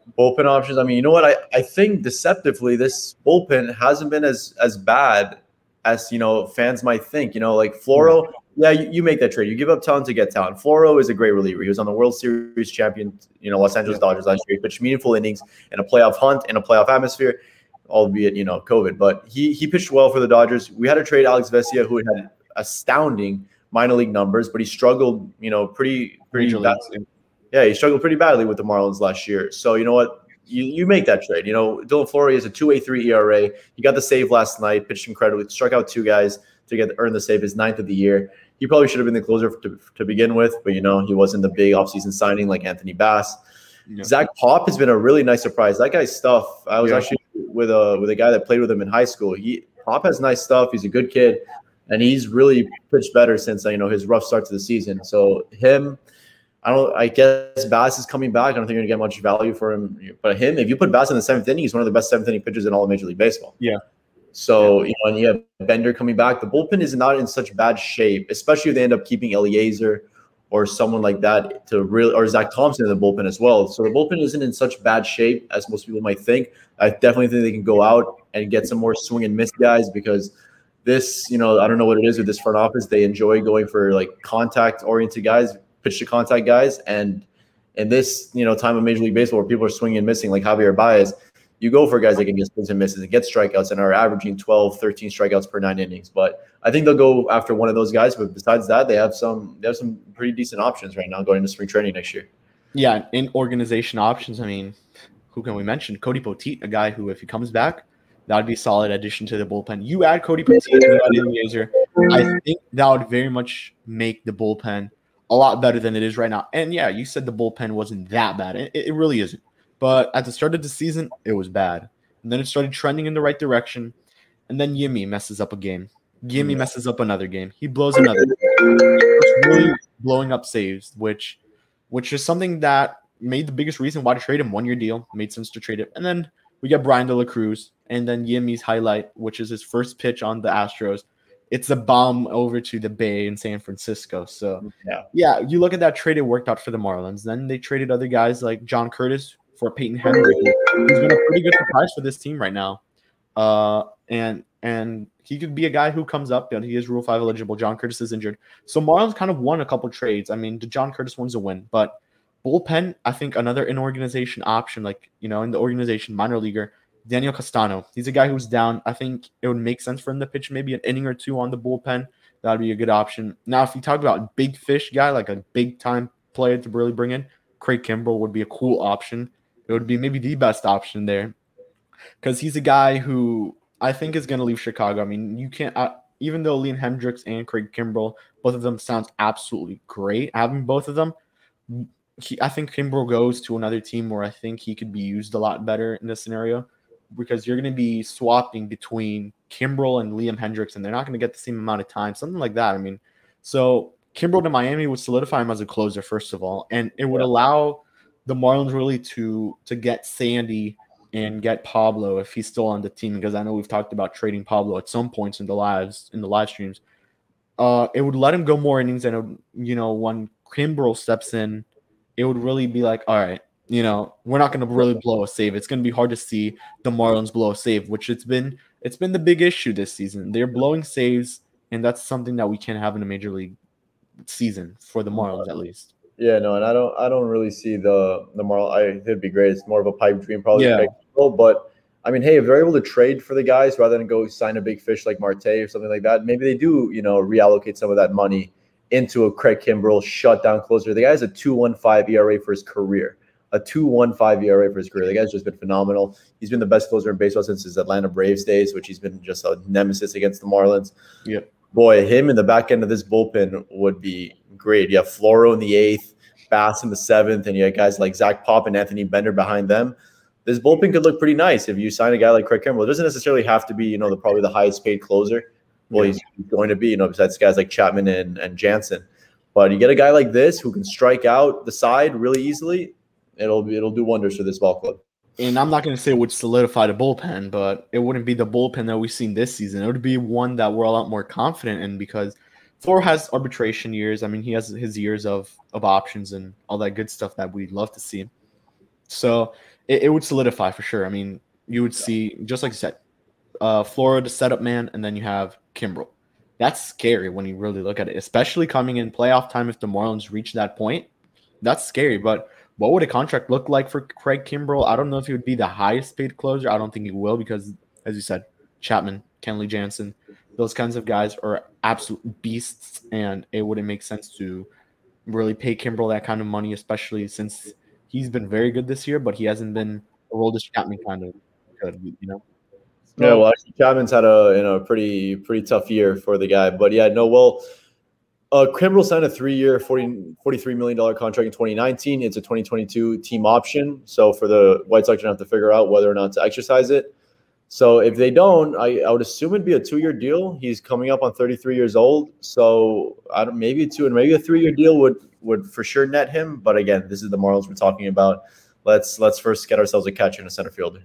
Speaker 3: Bullpen options. I mean, you know what? I, I think deceptively, this bullpen hasn't been as as bad as you know fans might think. You know, like Floro. Yeah, you, you make that trade. You give up talent to get talent. Floro is a great reliever. He was on the World Series champion, you know, Los Angeles
Speaker 2: Yeah.
Speaker 3: Dodgers last year. He pitched meaningful innings in a playoff hunt in a playoff atmosphere, albeit you know COVID. But he he pitched well for the Dodgers. We had to trade Alex Vesia, who had astounding minor league numbers, but he struggled, you know, pretty pretty
Speaker 2: Major
Speaker 3: bad.
Speaker 2: leagues.
Speaker 3: Yeah, he struggled pretty badly with the Marlins last year. So you know what? You you make that trade. You know, Dylan Fleury is a two point eight three E R A. He got the save last night, pitched incredibly, struck out two guys to get earn the save, his ninth of the year. He probably should have been the closer to, to begin with, but you know, he wasn't the big offseason signing like Anthony Bass.
Speaker 2: Yeah.
Speaker 3: Zach Pop has been a really nice surprise. That guy's stuff. I was
Speaker 2: Yeah.
Speaker 3: actually with a with a guy that played with him in high school. He Pop has nice stuff. He's a good kid, and he's really pitched better since you know his rough start to the season. So him, I don't. I guess Bass is coming back. I don't think you're gonna get much value for him. But him, if you put Bass in the seventh inning, he's one of the best seventh inning pitchers in all of Major League Baseball.
Speaker 2: Yeah.
Speaker 3: So you know, and you have Bender coming back. The bullpen is not in such bad shape, especially if they end up keeping Eliezer or someone like that to really, or Zach Thompson in the bullpen as well. So the bullpen isn't in such bad shape as most people might think. I definitely think they can go out and get some more swing and miss guys because this, you know, I don't know what it is with this front office. They enjoy going for like contact oriented guys, pitch to contact guys. And in this, you know, time of Major League Baseball where people are swinging and missing like Javier Baez, you go for guys that can get swings and misses and get strikeouts and are averaging twelve, thirteen strikeouts per nine innings. But I think they'll go after one of those guys. But besides that, they have some they have some pretty decent options right now going into spring training next year.
Speaker 2: Yeah, in organization options, I mean, who can we mention? Cody Poteet, a guy who, if he comes back, that would be a solid addition to the bullpen. You add Cody Poteet, you add Eliezer, I think that would very much make the bullpen a lot better than it is right now. And yeah, you said the bullpen wasn't that bad. It, it really isn't. But at the start of the season, it was bad. And then it started trending in the right direction. And then Yimi messes up a game. Yimi messes up another game. He blows another game. It's really blowing up saves, which which is something that made the biggest reason why to trade him. One-year deal. Made sense to trade it. And then we get Brian De La Cruz. And then Yimi's highlight, which is his first pitch on the Astros. It's a bomb over to the Bay in San Francisco. So,
Speaker 3: yeah,
Speaker 2: yeah you look at that trade, it worked out for the Marlins. Then they traded other guys like John Curtis for Peyton Henry, who's been a pretty good surprise for this team right now. Uh, and and he could be a guy who comes up, and he is Rule five eligible. John Curtis is injured. So Marlins kind of won a couple trades. I mean, the John Curtis one's a win. But bullpen, I think another in-organization option, like, you know, in the organization, minor leaguer, Daniel Castano. He's a guy who's down. I think it would make sense for him to pitch maybe an inning or two on the bullpen. That would be a good option. Now, if you talk about big fish guy, like a big-time player to really bring in, Craig Kimbrell would be a cool option. It would be maybe the best option there because he's a guy who I think is going to leave Chicago. I mean, you can't, uh, even though Liam Hendricks and Craig Kimbrell, both of them sounds absolutely great. Having both of them, he, I think Kimbrell goes to another team where I think he could be used a lot better in this scenario because you're going to be swapping between Kimbrell and Liam Hendricks, and they're not going to get the same amount of time, something like that. I mean, so Kimbrell to Miami would solidify him as a closer, first of all, and it would allow the Marlins really to to get Sandy and get Pablo if he's still on the team, because I know we've talked about trading Pablo at some points in the lives in the live streams. Uh, it would let him go more innings, and it would, you know, when Kimbrell steps in, it would really be like, all right, you know, we're not going to really blow a save. It's going to be hard to see the Marlins blow a save, which it's been it's been the big issue this season. They're blowing saves, and that's something that we can't have in a major league season for the Marlins at least.
Speaker 3: Yeah, no, and I don't, I don't really see the the Marlins. I it'd be great. It's more of a pipe dream, probably.
Speaker 2: Yeah.
Speaker 3: But I mean, hey, if they're able to trade for the guys rather than go sign a big fish like Marte or something like that, maybe they do, you know, reallocate some of that money into a Craig Kimbrell shutdown closer. The guy has a two point one five E R A for his career, a two point one five E R A for his career. The guy's just been phenomenal. He's been the best closer in baseball since his Atlanta Braves days, which he's been just a nemesis against the Marlins.
Speaker 2: Yep.
Speaker 3: Boy, him in the back end of this bullpen would be great. You have Floro in the eighth, Bass in the seventh, and you have guys like Zach Pop and Anthony Bender behind them. This bullpen could look pretty nice if you sign a guy like Craig Kimbrell. It doesn't necessarily have to be, you know, the probably the highest paid closer. Well,
Speaker 2: Yeah.
Speaker 3: he's going to be, you know, besides guys like Chapman and, and Jansen. But you get a guy like this who can strike out the side really easily, it'll be, it'll do wonders for this ball club.
Speaker 2: And I'm not going to say it would solidify the bullpen, but it wouldn't be the bullpen that we've seen this season. It would be one that we're a lot more confident in because Floro has arbitration years. I mean, he has his years of, of options and all that good stuff that we'd love to see. So it, it would solidify for sure. I mean, you would see, just like you said, uh, Flora, the setup man, and then you have Kimbrel. That's scary when you really look at it, especially coming in playoff time if the Marlins reach that point. That's scary. But what would a contract look like for Craig Kimbrel? I don't know if he would be the highest paid closer. I don't think he will because, as you said, Chapman, Kenley Jansen, those kinds of guys are absolute beasts, and it wouldn't make sense to really pay Kimbrel that kind of money, especially since he's been very good this year, but he hasn't been a Aroldis Chapman kind of good, you know? So,
Speaker 3: yeah, well, actually, Chapman's had a you know pretty pretty tough year for the guy, but yeah, no, well, uh, Kimbrel signed a three-year, forty, forty-three million dollars contract in twenty nineteen. It's a twenty twenty-two team option, so for the White Sox, you have to figure out whether or not to exercise it. So if they don't, I, I would assume it'd be a two-year deal. He's coming up on thirty-three years old, so I don't maybe a two and maybe a three-year deal would would for sure net him. But again, this is the Marlins we're talking about. Let's let's first get ourselves a catcher and a center fielder.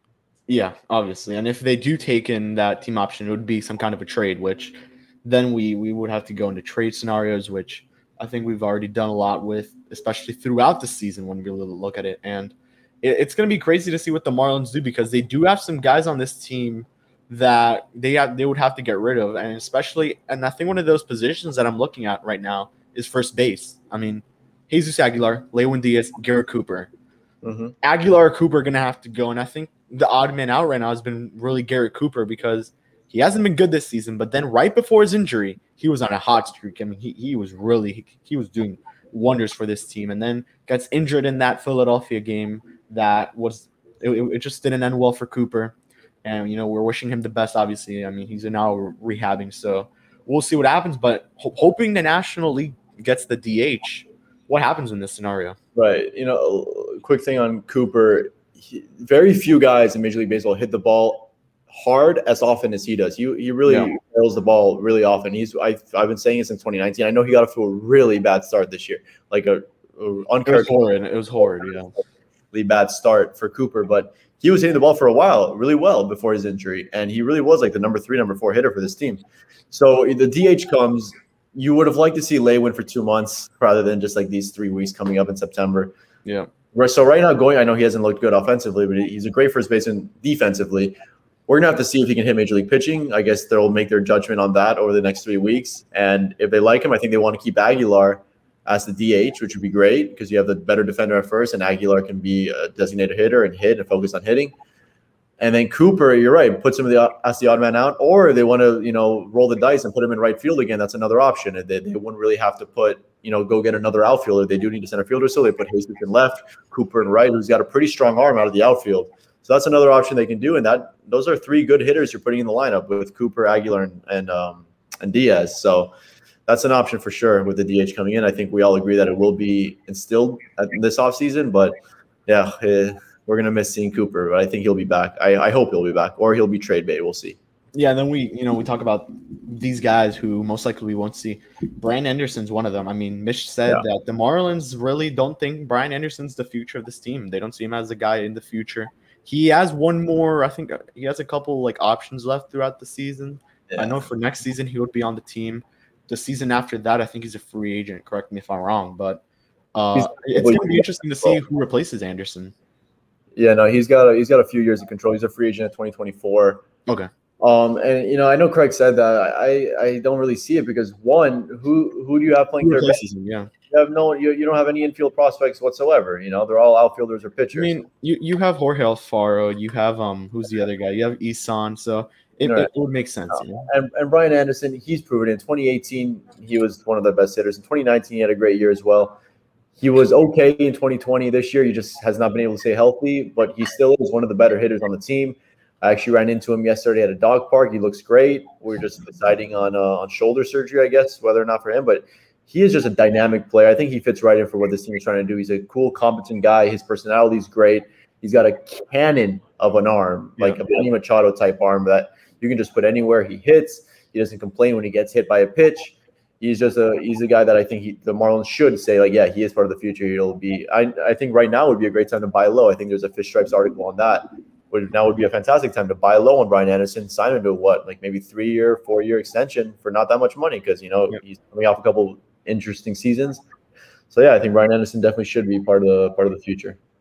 Speaker 2: Yeah, obviously. And if they do take in that team option, it would be some kind of a trade, which then we we would have to go into trade scenarios, which I think we've already done a lot with, especially throughout the season when we really look at it. And it, it's going to be crazy to see what the Marlins do because they do have some guys on this team that they have, they would have to get rid of. And especially, and I think one of those positions that I'm looking at right now is first base. I mean, Jesus Aguilar, Lewin Diaz, Garrett Cooper. Mm-hmm. Aguilar or Cooper are going to have to go. And I think the odd man out right now has been really Garrett Cooper because he hasn't been good this season. But then right before his injury, he was on a hot streak. I mean, he, he was really he, he was doing wonders for this team. And then gets injured in that Philadelphia game that was it, it just didn't end well for Cooper. And, you know, we're wishing him the best, obviously. I mean, he's now rehabbing. So we'll see what happens. But ho- hoping the National League gets the D H, what happens in this scenario?
Speaker 3: Right. You know, quick thing on Cooper. He, very few guys in Major League Baseball hit the ball hard as often as he does. He, he really yeah. barrels the ball really often. He's I've, I've been saying it since twenty nineteen. I know he got off to a really bad start this year, like a, a
Speaker 2: it was horrid. It was horrid, yeah.
Speaker 3: Really bad start for Cooper, but he was hitting the ball for a while really well before his injury, and he really was like the number three, number four hitter for this team. So the D H comes. You would have liked to see Lewin for two months rather than just like these three weeks coming up in September.
Speaker 2: Yeah.
Speaker 3: So right now going, I know he hasn't looked good offensively, but he's a great first baseman defensively. We're going to have to see if he can hit Major League pitching. I guess they'll make their judgment on that over the next three weeks. And if they like him, I think they want to keep Aguilar as the D H, which would be great because you have the better defender at first, and Aguilar can be a designated hitter and hit and focus on hitting. And then Cooper, you're right, puts him in the, as the odd man out, or they want to, you know, roll the dice and put him in right field again. That's another option. And they, they wouldn't really have to put, you know, go get another outfielder. They do need a center fielder, so they put Jesus in left, Cooper in right, who's got a pretty strong arm out of the outfield. So that's another option they can do. And that those are three good hitters you're putting in the lineup with Cooper, Aguilar, and and, um, and Diaz. So that's an option for sure with the D H coming in. I think we all agree that it will be instilled this offseason, but yeah, it, we're going to miss seeing Cooper, but I think he'll be back. I, I hope he'll be back, or he'll be trade bait. We'll see.
Speaker 2: Yeah, and then we, you know, we talk about these guys who most likely we won't see. Brian Anderson's one of them. I mean, Mitch said yeah. that the Marlins really don't think Brian Anderson's the future of this team. They don't see him as the guy in the future. He has one more, I think he has a couple like options left throughout the season. Yeah. I know for next season he would be on the team. The season after that, I think he's a free agent. Correct me if I'm wrong, but uh, it's going to be interesting to see who replaces Anderson.
Speaker 3: Yeah, no, he's got a, he's got a few years of control. He's a free agent at twenty twenty-four.
Speaker 2: Okay.
Speaker 3: Um, and you know, I know Craig said that. I, I don't really see it because one, who who do you have playing third base?
Speaker 2: Yeah.
Speaker 3: You have no, you, you don't have any infield prospects whatsoever. You know, they're all outfielders or pitchers.
Speaker 2: I mean, you, you have Jorge Alfaro. You have um, who's the other guy? You have Isan. So it, right. it would make sense.
Speaker 3: Um, you know? And and Brian Anderson, he's proven it. In twenty eighteen, he was one of the best hitters. In twenty nineteen, he had a great year as well. He was okay in twenty twenty. This year, he just has not been able to stay healthy, but he still is one of the better hitters on the team. I actually ran into him yesterday at a dog park. He looks great. We're just deciding on uh, on shoulder surgery, I guess, whether or not for him. But he is just a dynamic player. I think he fits right in for what this team is trying to do. He's a cool, competent guy. His personality is great. He's got a cannon of an arm, like yeah. a Manny Machado type arm that you can just put anywhere he hits. He doesn't complain when he gets hit by a pitch. He's just a he's a guy that I think he, the Marlins should say, like, yeah, he is part of the future. He'll be. I I think right now would be a great time to buy low. I think there's a Fish Stripes article on that. Would now would be a fantastic time to buy low on Brian Anderson, sign him to what, like maybe three year, four year extension for not that much money because you know yep. he's coming off a couple interesting seasons. So yeah, I think Brian Anderson definitely should be part of the part of the future.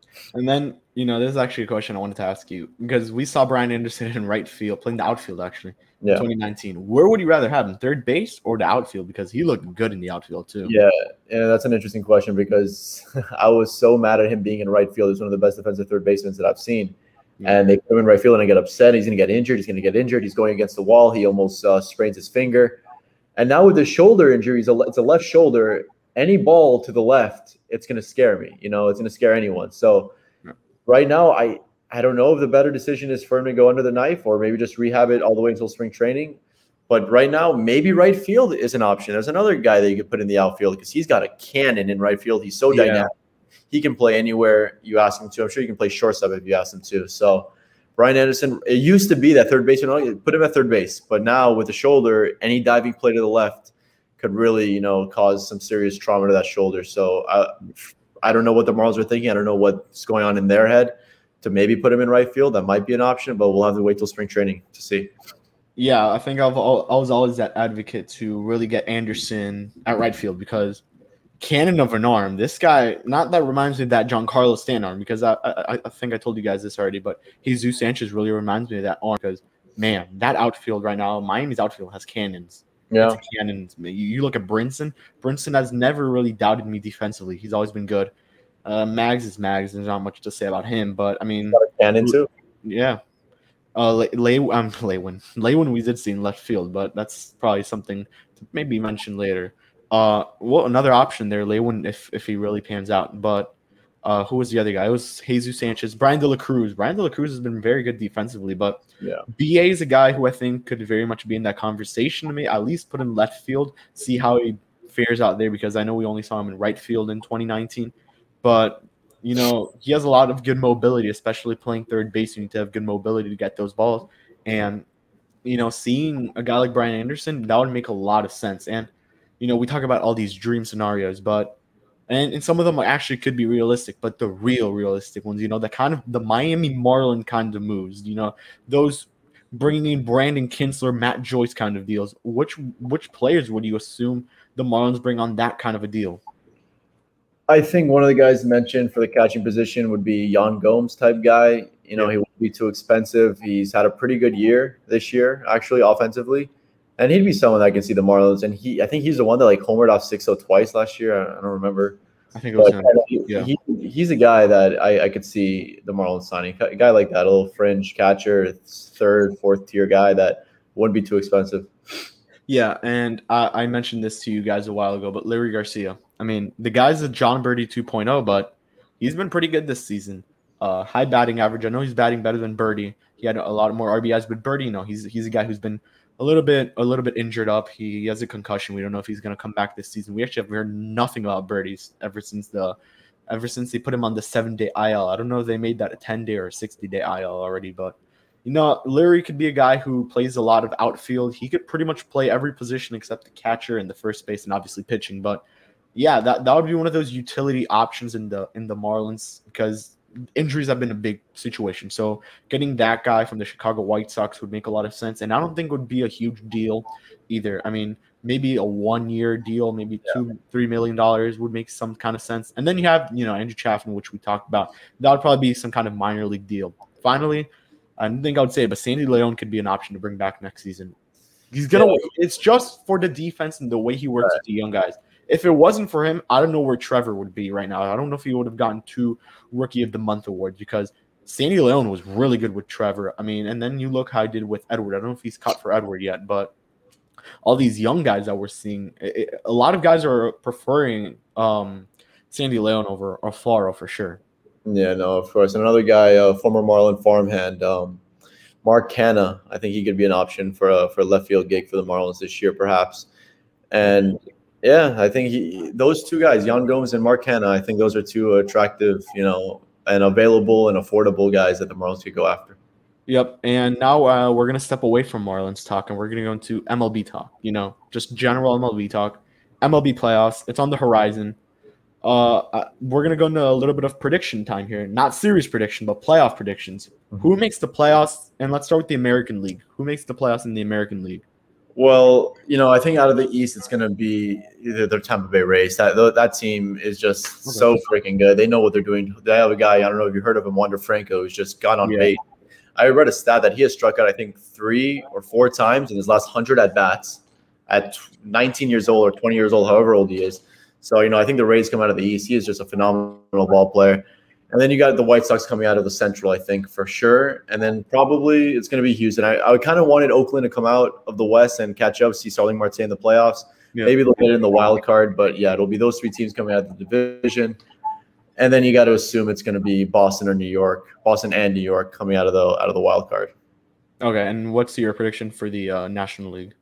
Speaker 2: And then, you know, this is actually a question I wanted to ask you because we saw Brian Anderson in right field, playing the outfield actually in
Speaker 3: Yeah.
Speaker 2: twenty nineteen. Where would you rather have him, third base or the outfield? Because he looked good in the outfield too.
Speaker 3: Yeah, yeah, that's an interesting question because I was so mad at him being in right field. He's one of the best defensive third basemen that I've seen.
Speaker 2: Yeah.
Speaker 3: And they put him in right field and I get upset. He's going to get injured. He's going to get injured. He's going against the wall. He almost uh, sprains his finger. And now with the shoulder injury, it's a, it's a left shoulder. Any ball to the left, it's going to scare me. You know, it's going to scare anyone. So
Speaker 2: Yeah.
Speaker 3: right now, I, I don't know if the better decision is for him to go under the knife or maybe just rehab it all the way until spring training. But right now, maybe right field is an option. There's another guy that you could put in the outfield because he's got a cannon in right field. He's so
Speaker 2: Yeah.
Speaker 3: dynamic. He can play anywhere you ask him to. I'm sure you can play shortstop if you ask him to. So Brian Anderson, it used to be that third baseman, put him at third base. But now with the shoulder, any diving play to the left could really, you know, cause some serious trauma to that shoulder. So I, I don't know what the Marlins are thinking. I don't know what's going on in their head to maybe put him in right field. That might be an option, but we'll have to wait till spring training to see.
Speaker 2: Yeah, I think I've al- I was always that advocate to really get Anderson at right field because cannon of an arm. This guy, not that reminds me of that Giancarlo Stanton arm because I, I I think I told you guys this already, but Jesus Sanchez really reminds me of that arm because man, that outfield right now, Miami's outfield has cannons.
Speaker 3: Yeah,
Speaker 2: It's cannons. You, you look at Brinson. Brinson has never really doubted me defensively. He's always been good. Uh, Mags is Mags. There's not much to say about him, but I mean,
Speaker 3: got a cannon too.
Speaker 2: yeah. Uh, Lay, Lay, um, Laywin. Laywin we did see in left field, but that's probably something to maybe mention later. Uh, well, another option there, Laywin, if if he really pans out. But uh, who was the other guy? It was Jesus Sanchez, Brian De La Cruz. Brian De La Cruz has been very good defensively, but
Speaker 3: Yeah.
Speaker 2: B A is a guy who I think could very much be in that conversation to me. At least put him left field, see how he fares out there because I know we only saw him in right field in twenty nineteen, but. You know, he has a lot of good mobility, especially playing third base. You need to have good mobility to get those balls. And, you know, seeing a guy like Brian Anderson, that would make a lot of sense. And, you know, we talk about all these dream scenarios, but and, and some of them actually could be realistic, but the real realistic ones, you know, the kind of the Miami Marlin kind of moves, you know, those bringing in Brandon Kinsler, Matt Joyce kind of deals. Which which players would you assume the Marlins bring on that kind of a deal?
Speaker 3: I think one of the guys mentioned for the catching position would be Yan Gomes type guy. You know,
Speaker 2: Yeah.
Speaker 3: he won't be too expensive. He's had a pretty good year this year, actually, offensively. And he'd be someone that I can see the Marlins. And he, I think he's the one that like homered off six oh twice last year. I, I don't remember.
Speaker 2: I think it was
Speaker 3: But
Speaker 2: him.
Speaker 3: he,
Speaker 2: Yeah.
Speaker 3: he, he's a guy that I, I could see the Marlins signing. A guy like that, a little fringe catcher, third, fourth tier guy that wouldn't be too expensive.
Speaker 2: Yeah, and I, I mentioned this to you guys a while ago, but Larry Garcia. I mean, the guy's a John Birdie two point oh, but he's been pretty good this season. Uh, high batting average. I know he's batting better than Birdie. He had a lot more R B Is, but Birdie, you know, he's he's a guy who's been a little bit a little bit injured up. He, he has a concussion. We don't know if he's going to come back this season. We actually have heard nothing about Birdie's ever since the ever since they put him on the seven day I L. I don't know if they made that a ten day or a sixty day I L already, but. You know, Larry could be a guy who plays a lot of outfield. He could pretty much play every position except the catcher and the first base and obviously pitching. But yeah, that, that would be one of those utility options in the in the Marlins because injuries have been a big situation. So getting that guy from the Chicago White Sox would make a lot of sense. And I don't think it would be a huge deal either. I mean, maybe a one-year deal, maybe two, three million dollars would make some kind of sense. And then you have, you know, Andrew Chafin, which we talked about. That would probably be some kind of minor league deal. Finally, I don't think I would say, but Sandy Leon could be an option to bring back next season. He's gonna.
Speaker 3: Yeah.
Speaker 2: It's just for the defense and the way he works with the young guys. If it wasn't for him, I don't know where Trevor would be right now. I don't know if he would have gotten two Rookie of the Month awards because Sandy Leon was really good with Trevor. I mean, and then you look how he did with Edward. I don't know if he's cut for Edward yet, but all these young guys that we're seeing, it, it, a lot of guys are preferring um, Sandy Leon over Alfaro for sure.
Speaker 3: Yeah, no, of course. And another guy, uh, former Marlin farmhand, um, Mark Canha. I think he could be an option for a for a left field gig for the Marlins this year, perhaps. And yeah, I think he, those two guys, Yan Gomes and Mark Canha, I think those are two attractive, you know, and available and affordable guys that the Marlins could go after.
Speaker 2: Yep. And now uh, we're gonna step away from Marlins talk and we're gonna go into M L B talk. You know, just general M L B talk. M L B playoffs. It's on the horizon. Uh, we're gonna go into a little bit of prediction time here. Not series prediction, but playoff predictions. Mm-hmm. Who makes the playoffs? And let's start with the American League. Who makes the playoffs in the American League?
Speaker 3: Well, you know, I think out of the East, it's going to be either the Tampa Bay Rays. That that team is just
Speaker 2: Okay.
Speaker 3: so freaking good. They know what they're doing. They have a guy, I don't know if you heard of him, Wander Franco, who's just gone on
Speaker 2: Yeah.
Speaker 3: base. I read a stat that he has struck out, I think, three or four times in his last one hundred at-bats at nineteen years old or twenty years old, however old he is. So, you know, I think the Rays come out of the East. He is just a phenomenal ball player. And then you got the White Sox coming out of the Central, I think, for sure. And then probably it's going to be Houston. I, I kind of wanted Oakland to come out of the West and catch up, see Starling Marte in the playoffs.
Speaker 2: Yeah.
Speaker 3: Maybe they'll get in the wild card. But, yeah, it'll be those three teams coming out of the division. And then you got to assume it's going to be Boston or New York, Boston and New York coming out of the out of the wild card.
Speaker 2: Okay, and what's your prediction for the uh, National League?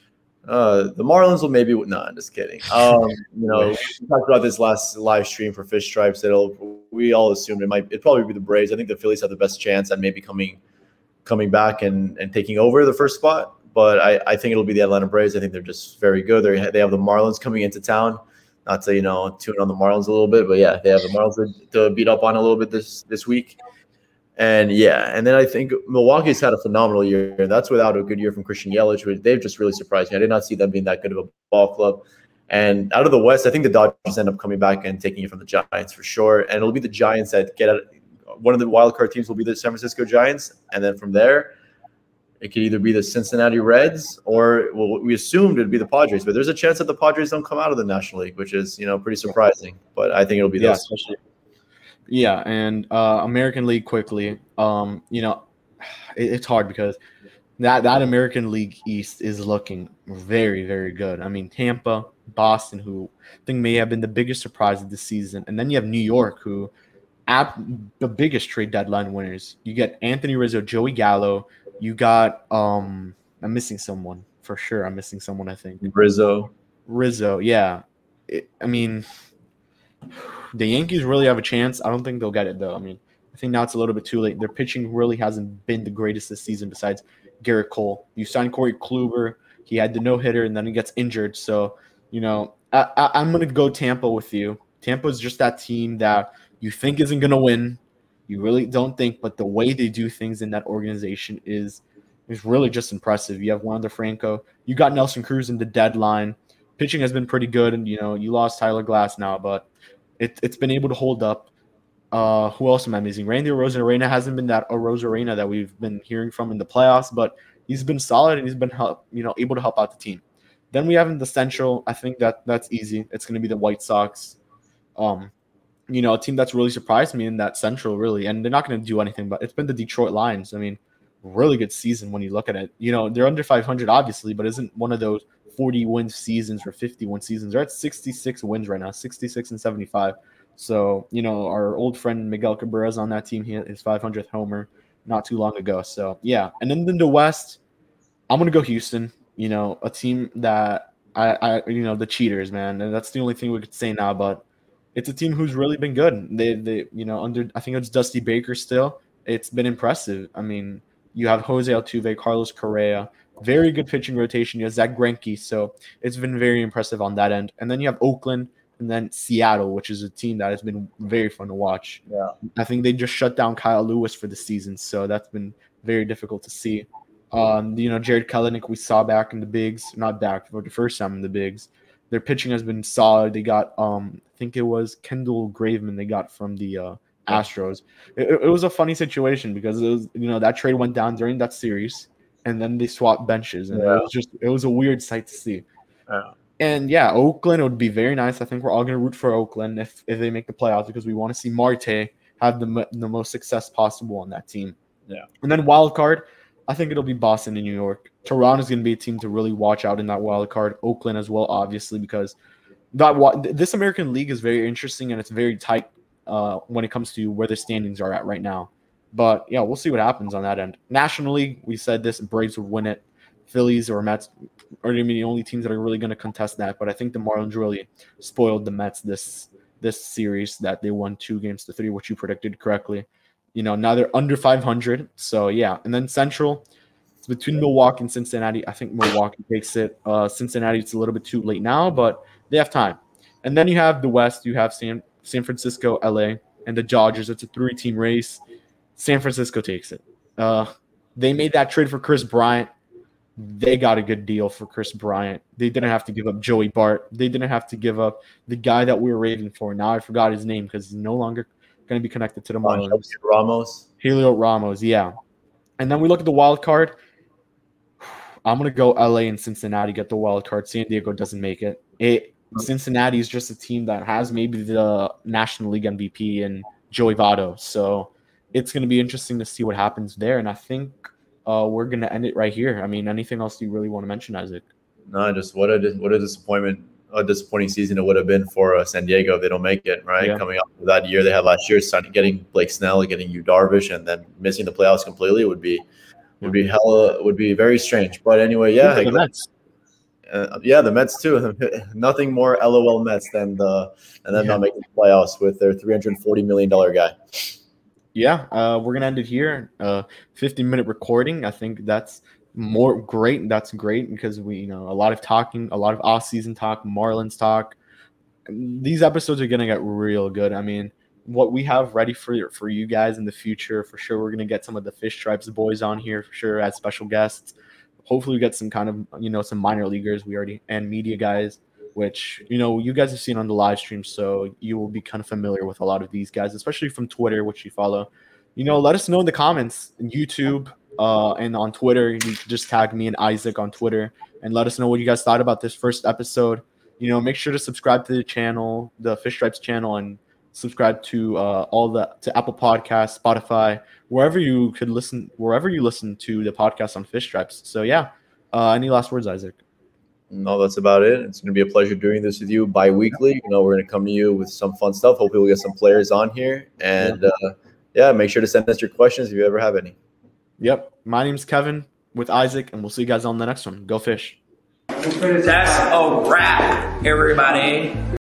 Speaker 3: Uh, the Marlins will maybe no, I'm just kidding. Um, you know, we talked about this last live stream for Fish Stripes. It'll we all assumed it might it probably be the Braves. I think the Phillies have the best chance at maybe coming coming back and, and taking over the first spot. But I, I think it'll be the Atlanta Braves. I think they're just very good. They they have the Marlins coming into town. Not to you know tune on the Marlins a little bit, but yeah, they have the Marlins to, to beat up on a little bit this this week. And yeah, and then I think Milwaukee's had a phenomenal year. That's without a good year from Christian Yelich, which they've just really surprised me. I did not see them being that good of a ball club. And out of the West, I think the Dodgers end up coming back and taking it from the Giants for sure. And it'll be the Giants that get out. One of the wild card teams will be the San Francisco Giants, and then from there, it could either be the Cincinnati Reds or well, we assumed it'd be the Padres. But there's a chance that the Padres don't come out of the National League, which is you know pretty surprising. But I think it'll be
Speaker 2: Yeah,
Speaker 3: those.
Speaker 2: especially. Yeah, and uh, American League quickly. Um, you know, it, it's hard because that that American League East is looking very, very good. I mean, Tampa, Boston, who I think may have been the biggest surprise of the season, and then you have New York, who at the biggest trade deadline winners. You get Anthony Rizzo, Joey Gallo. You got um, I'm missing someone for sure. I'm missing someone. I think
Speaker 3: Rizzo.
Speaker 2: Rizzo. Yeah, it, I mean. The Yankees really have a chance. I don't think they'll get it, though. I mean, I think now it's a little bit too late. Their pitching really hasn't been the greatest this season besides Garrett Cole. You signed Corey Kluber. He had the no-hitter, and then he gets injured. So, you know, I, I, I'm going to go Tampa with you. Tampa is just that team that you think isn't going to win. You really don't think, but the way they do things in that organization is is really just impressive. You have Wander Franco. You got Nelson Cruz in the deadline. Pitching has been pretty good, and, you know, you lost Tyler Glass now, but It, it's been able to hold up. Uh, who else am I missing? Randy Arozarena hasn't been that Arozarena that we've been hearing from in the playoffs, but he's been solid and he's been help, you know, able to help out the team. Then we have in the Central. I think that that's easy. It's going to be the White Sox. Um, you know, a team that's really surprised me in that Central, really, and they're not going to do anything. But it's been the Detroit Lions. I mean, really good season when you look at it. You know, they're under five hundred, obviously, but isn't one of those forty win seasons or fifty win seasons. They're at sixty-six wins right now, sixty-six and seventy-five. So, you know, our old friend Miguel Cabrera is on that team. He hit his five hundredth homer not too long ago. So, yeah. And then in the West, I'm going to go Houston, you know, a team that I, I, you know, the cheaters, man. And that's the only thing we could say now, but it's a team who's really been good. They, they, you know, under, I think it's Dusty Baker still. It's been impressive. I mean, you have Jose Altuve, Carlos Correa, very good pitching rotation. You have Zach Greinke, so it's been very impressive on that end. And then you have Oakland and then Seattle, which is a team that has been very fun to watch.
Speaker 3: Yeah.
Speaker 2: I think they just shut down Kyle Lewis for the season, so that's been very difficult to see. Um, you know, Jared Kelenic, we saw back in the bigs, not back for the first time in the bigs. Their pitching has been solid. They got, um, I think it was Kendall Graveman they got from the uh, Astros. It, it was a funny situation because it was, you know, that trade went down during that series, and then they swapped benches, and
Speaker 3: Yeah.
Speaker 2: it was just it was a weird sight to see.
Speaker 3: Yeah.
Speaker 2: And yeah, Oakland would be very nice. I think we're all going to root for Oakland if, if they make the playoffs because we want to see Marte have the mo- the most success possible on that team.
Speaker 3: Yeah.
Speaker 2: And then wild card, I think it'll be Boston and New York. Toronto is going to be a team to really watch out in that wild card. Oakland as well, obviously, because that wa- this American League is very interesting and it's very tight uh, when it comes to where the standings are at right now. But yeah, we'll see what happens on that end. National League, we said this, Braves would win it. Phillies or Mets are going to be the only teams that are really going to contest that. But I think the Marlins really spoiled the Mets this this series that they won two games to three, which you predicted correctly. You know, now they're under five hundred. So, yeah. And then Central, it's between Milwaukee and Cincinnati. I think Milwaukee takes it. Uh, Cincinnati, it's a little bit too late now, but they have time. And then you have the West. You have San, San Francisco, L A, and the Dodgers. It's a three-team race. San Francisco takes it. Uh, they made that trade for Chris Bryant. they got a good deal for Chris Bryant. They didn't have to give up Joey Bart. They didn't have to give up the guy that we were raving for. Now I forgot his name because he's no longer going to be connected to the Marlins.
Speaker 3: Ramos.
Speaker 2: Heliot Ramos, yeah. And then we look at the wild card. I'm going to go L A and Cincinnati get the wild card. San Diego doesn't make it. It Cincinnati is just a team that has maybe the National League M V P and Joey Votto. So it's going to be interesting to see what happens there. And I think uh, we're going to end it right here. I mean, anything else you really want to mention, Isaac?
Speaker 3: No, just what a what a disappointment, a disappointing season it would have been for uh, San Diego if they don't make it, right?
Speaker 2: Yeah.
Speaker 3: Coming off of that year they had last year, signing, getting Blake Snell, getting Yu Darvish, and then missing the playoffs completely would be would be hella would be very strange. But anyway, yeah,
Speaker 2: The Mets.
Speaker 3: Uh, yeah, the Mets too. Nothing more LOL Mets than the and then
Speaker 2: Yeah.
Speaker 3: not making the playoffs with their three hundred forty million dollar guy.
Speaker 2: Yeah, uh, we're gonna end it here. Uh, fifty minute recording. I think that's more great. That's great because we, you know, a lot of talking, a lot of off season talk, Marlins talk. These episodes are gonna get real good. I mean, what we have ready for for you guys in the future, for sure, we're gonna get some of the Fish Stripes boys on here for sure as special guests. Hopefully, we get some kind of, you know, some minor leaguers. We already and media guys, which, you know, you guys have seen on the live stream, so you will be kind of familiar with a lot of these guys, especially from Twitter, which you follow. You know, let us know in the comments, in YouTube, uh, and on Twitter. You can just tag me and Isaac on Twitter and let us know what you guys thought about this first episode. You know, make sure to subscribe to the channel, the Fish Stripes channel, and subscribe to uh, all the to Apple Podcasts, Spotify, wherever you could listen, wherever you listen to the podcast on Fish Stripes. So yeah, uh, any last words, Isaac?
Speaker 3: No, that's about it. It's going to be a pleasure doing this with you bi-weekly. You know, we're going to come to you with some fun stuff. Hopefully we'll get some players on here. And, yeah. Uh, yeah, make sure to send us your questions if you ever have any.
Speaker 2: Yep. My name's Kevin with Isaac, and we'll see you guys on the next one. Go Fish.
Speaker 4: That's a wrap, everybody.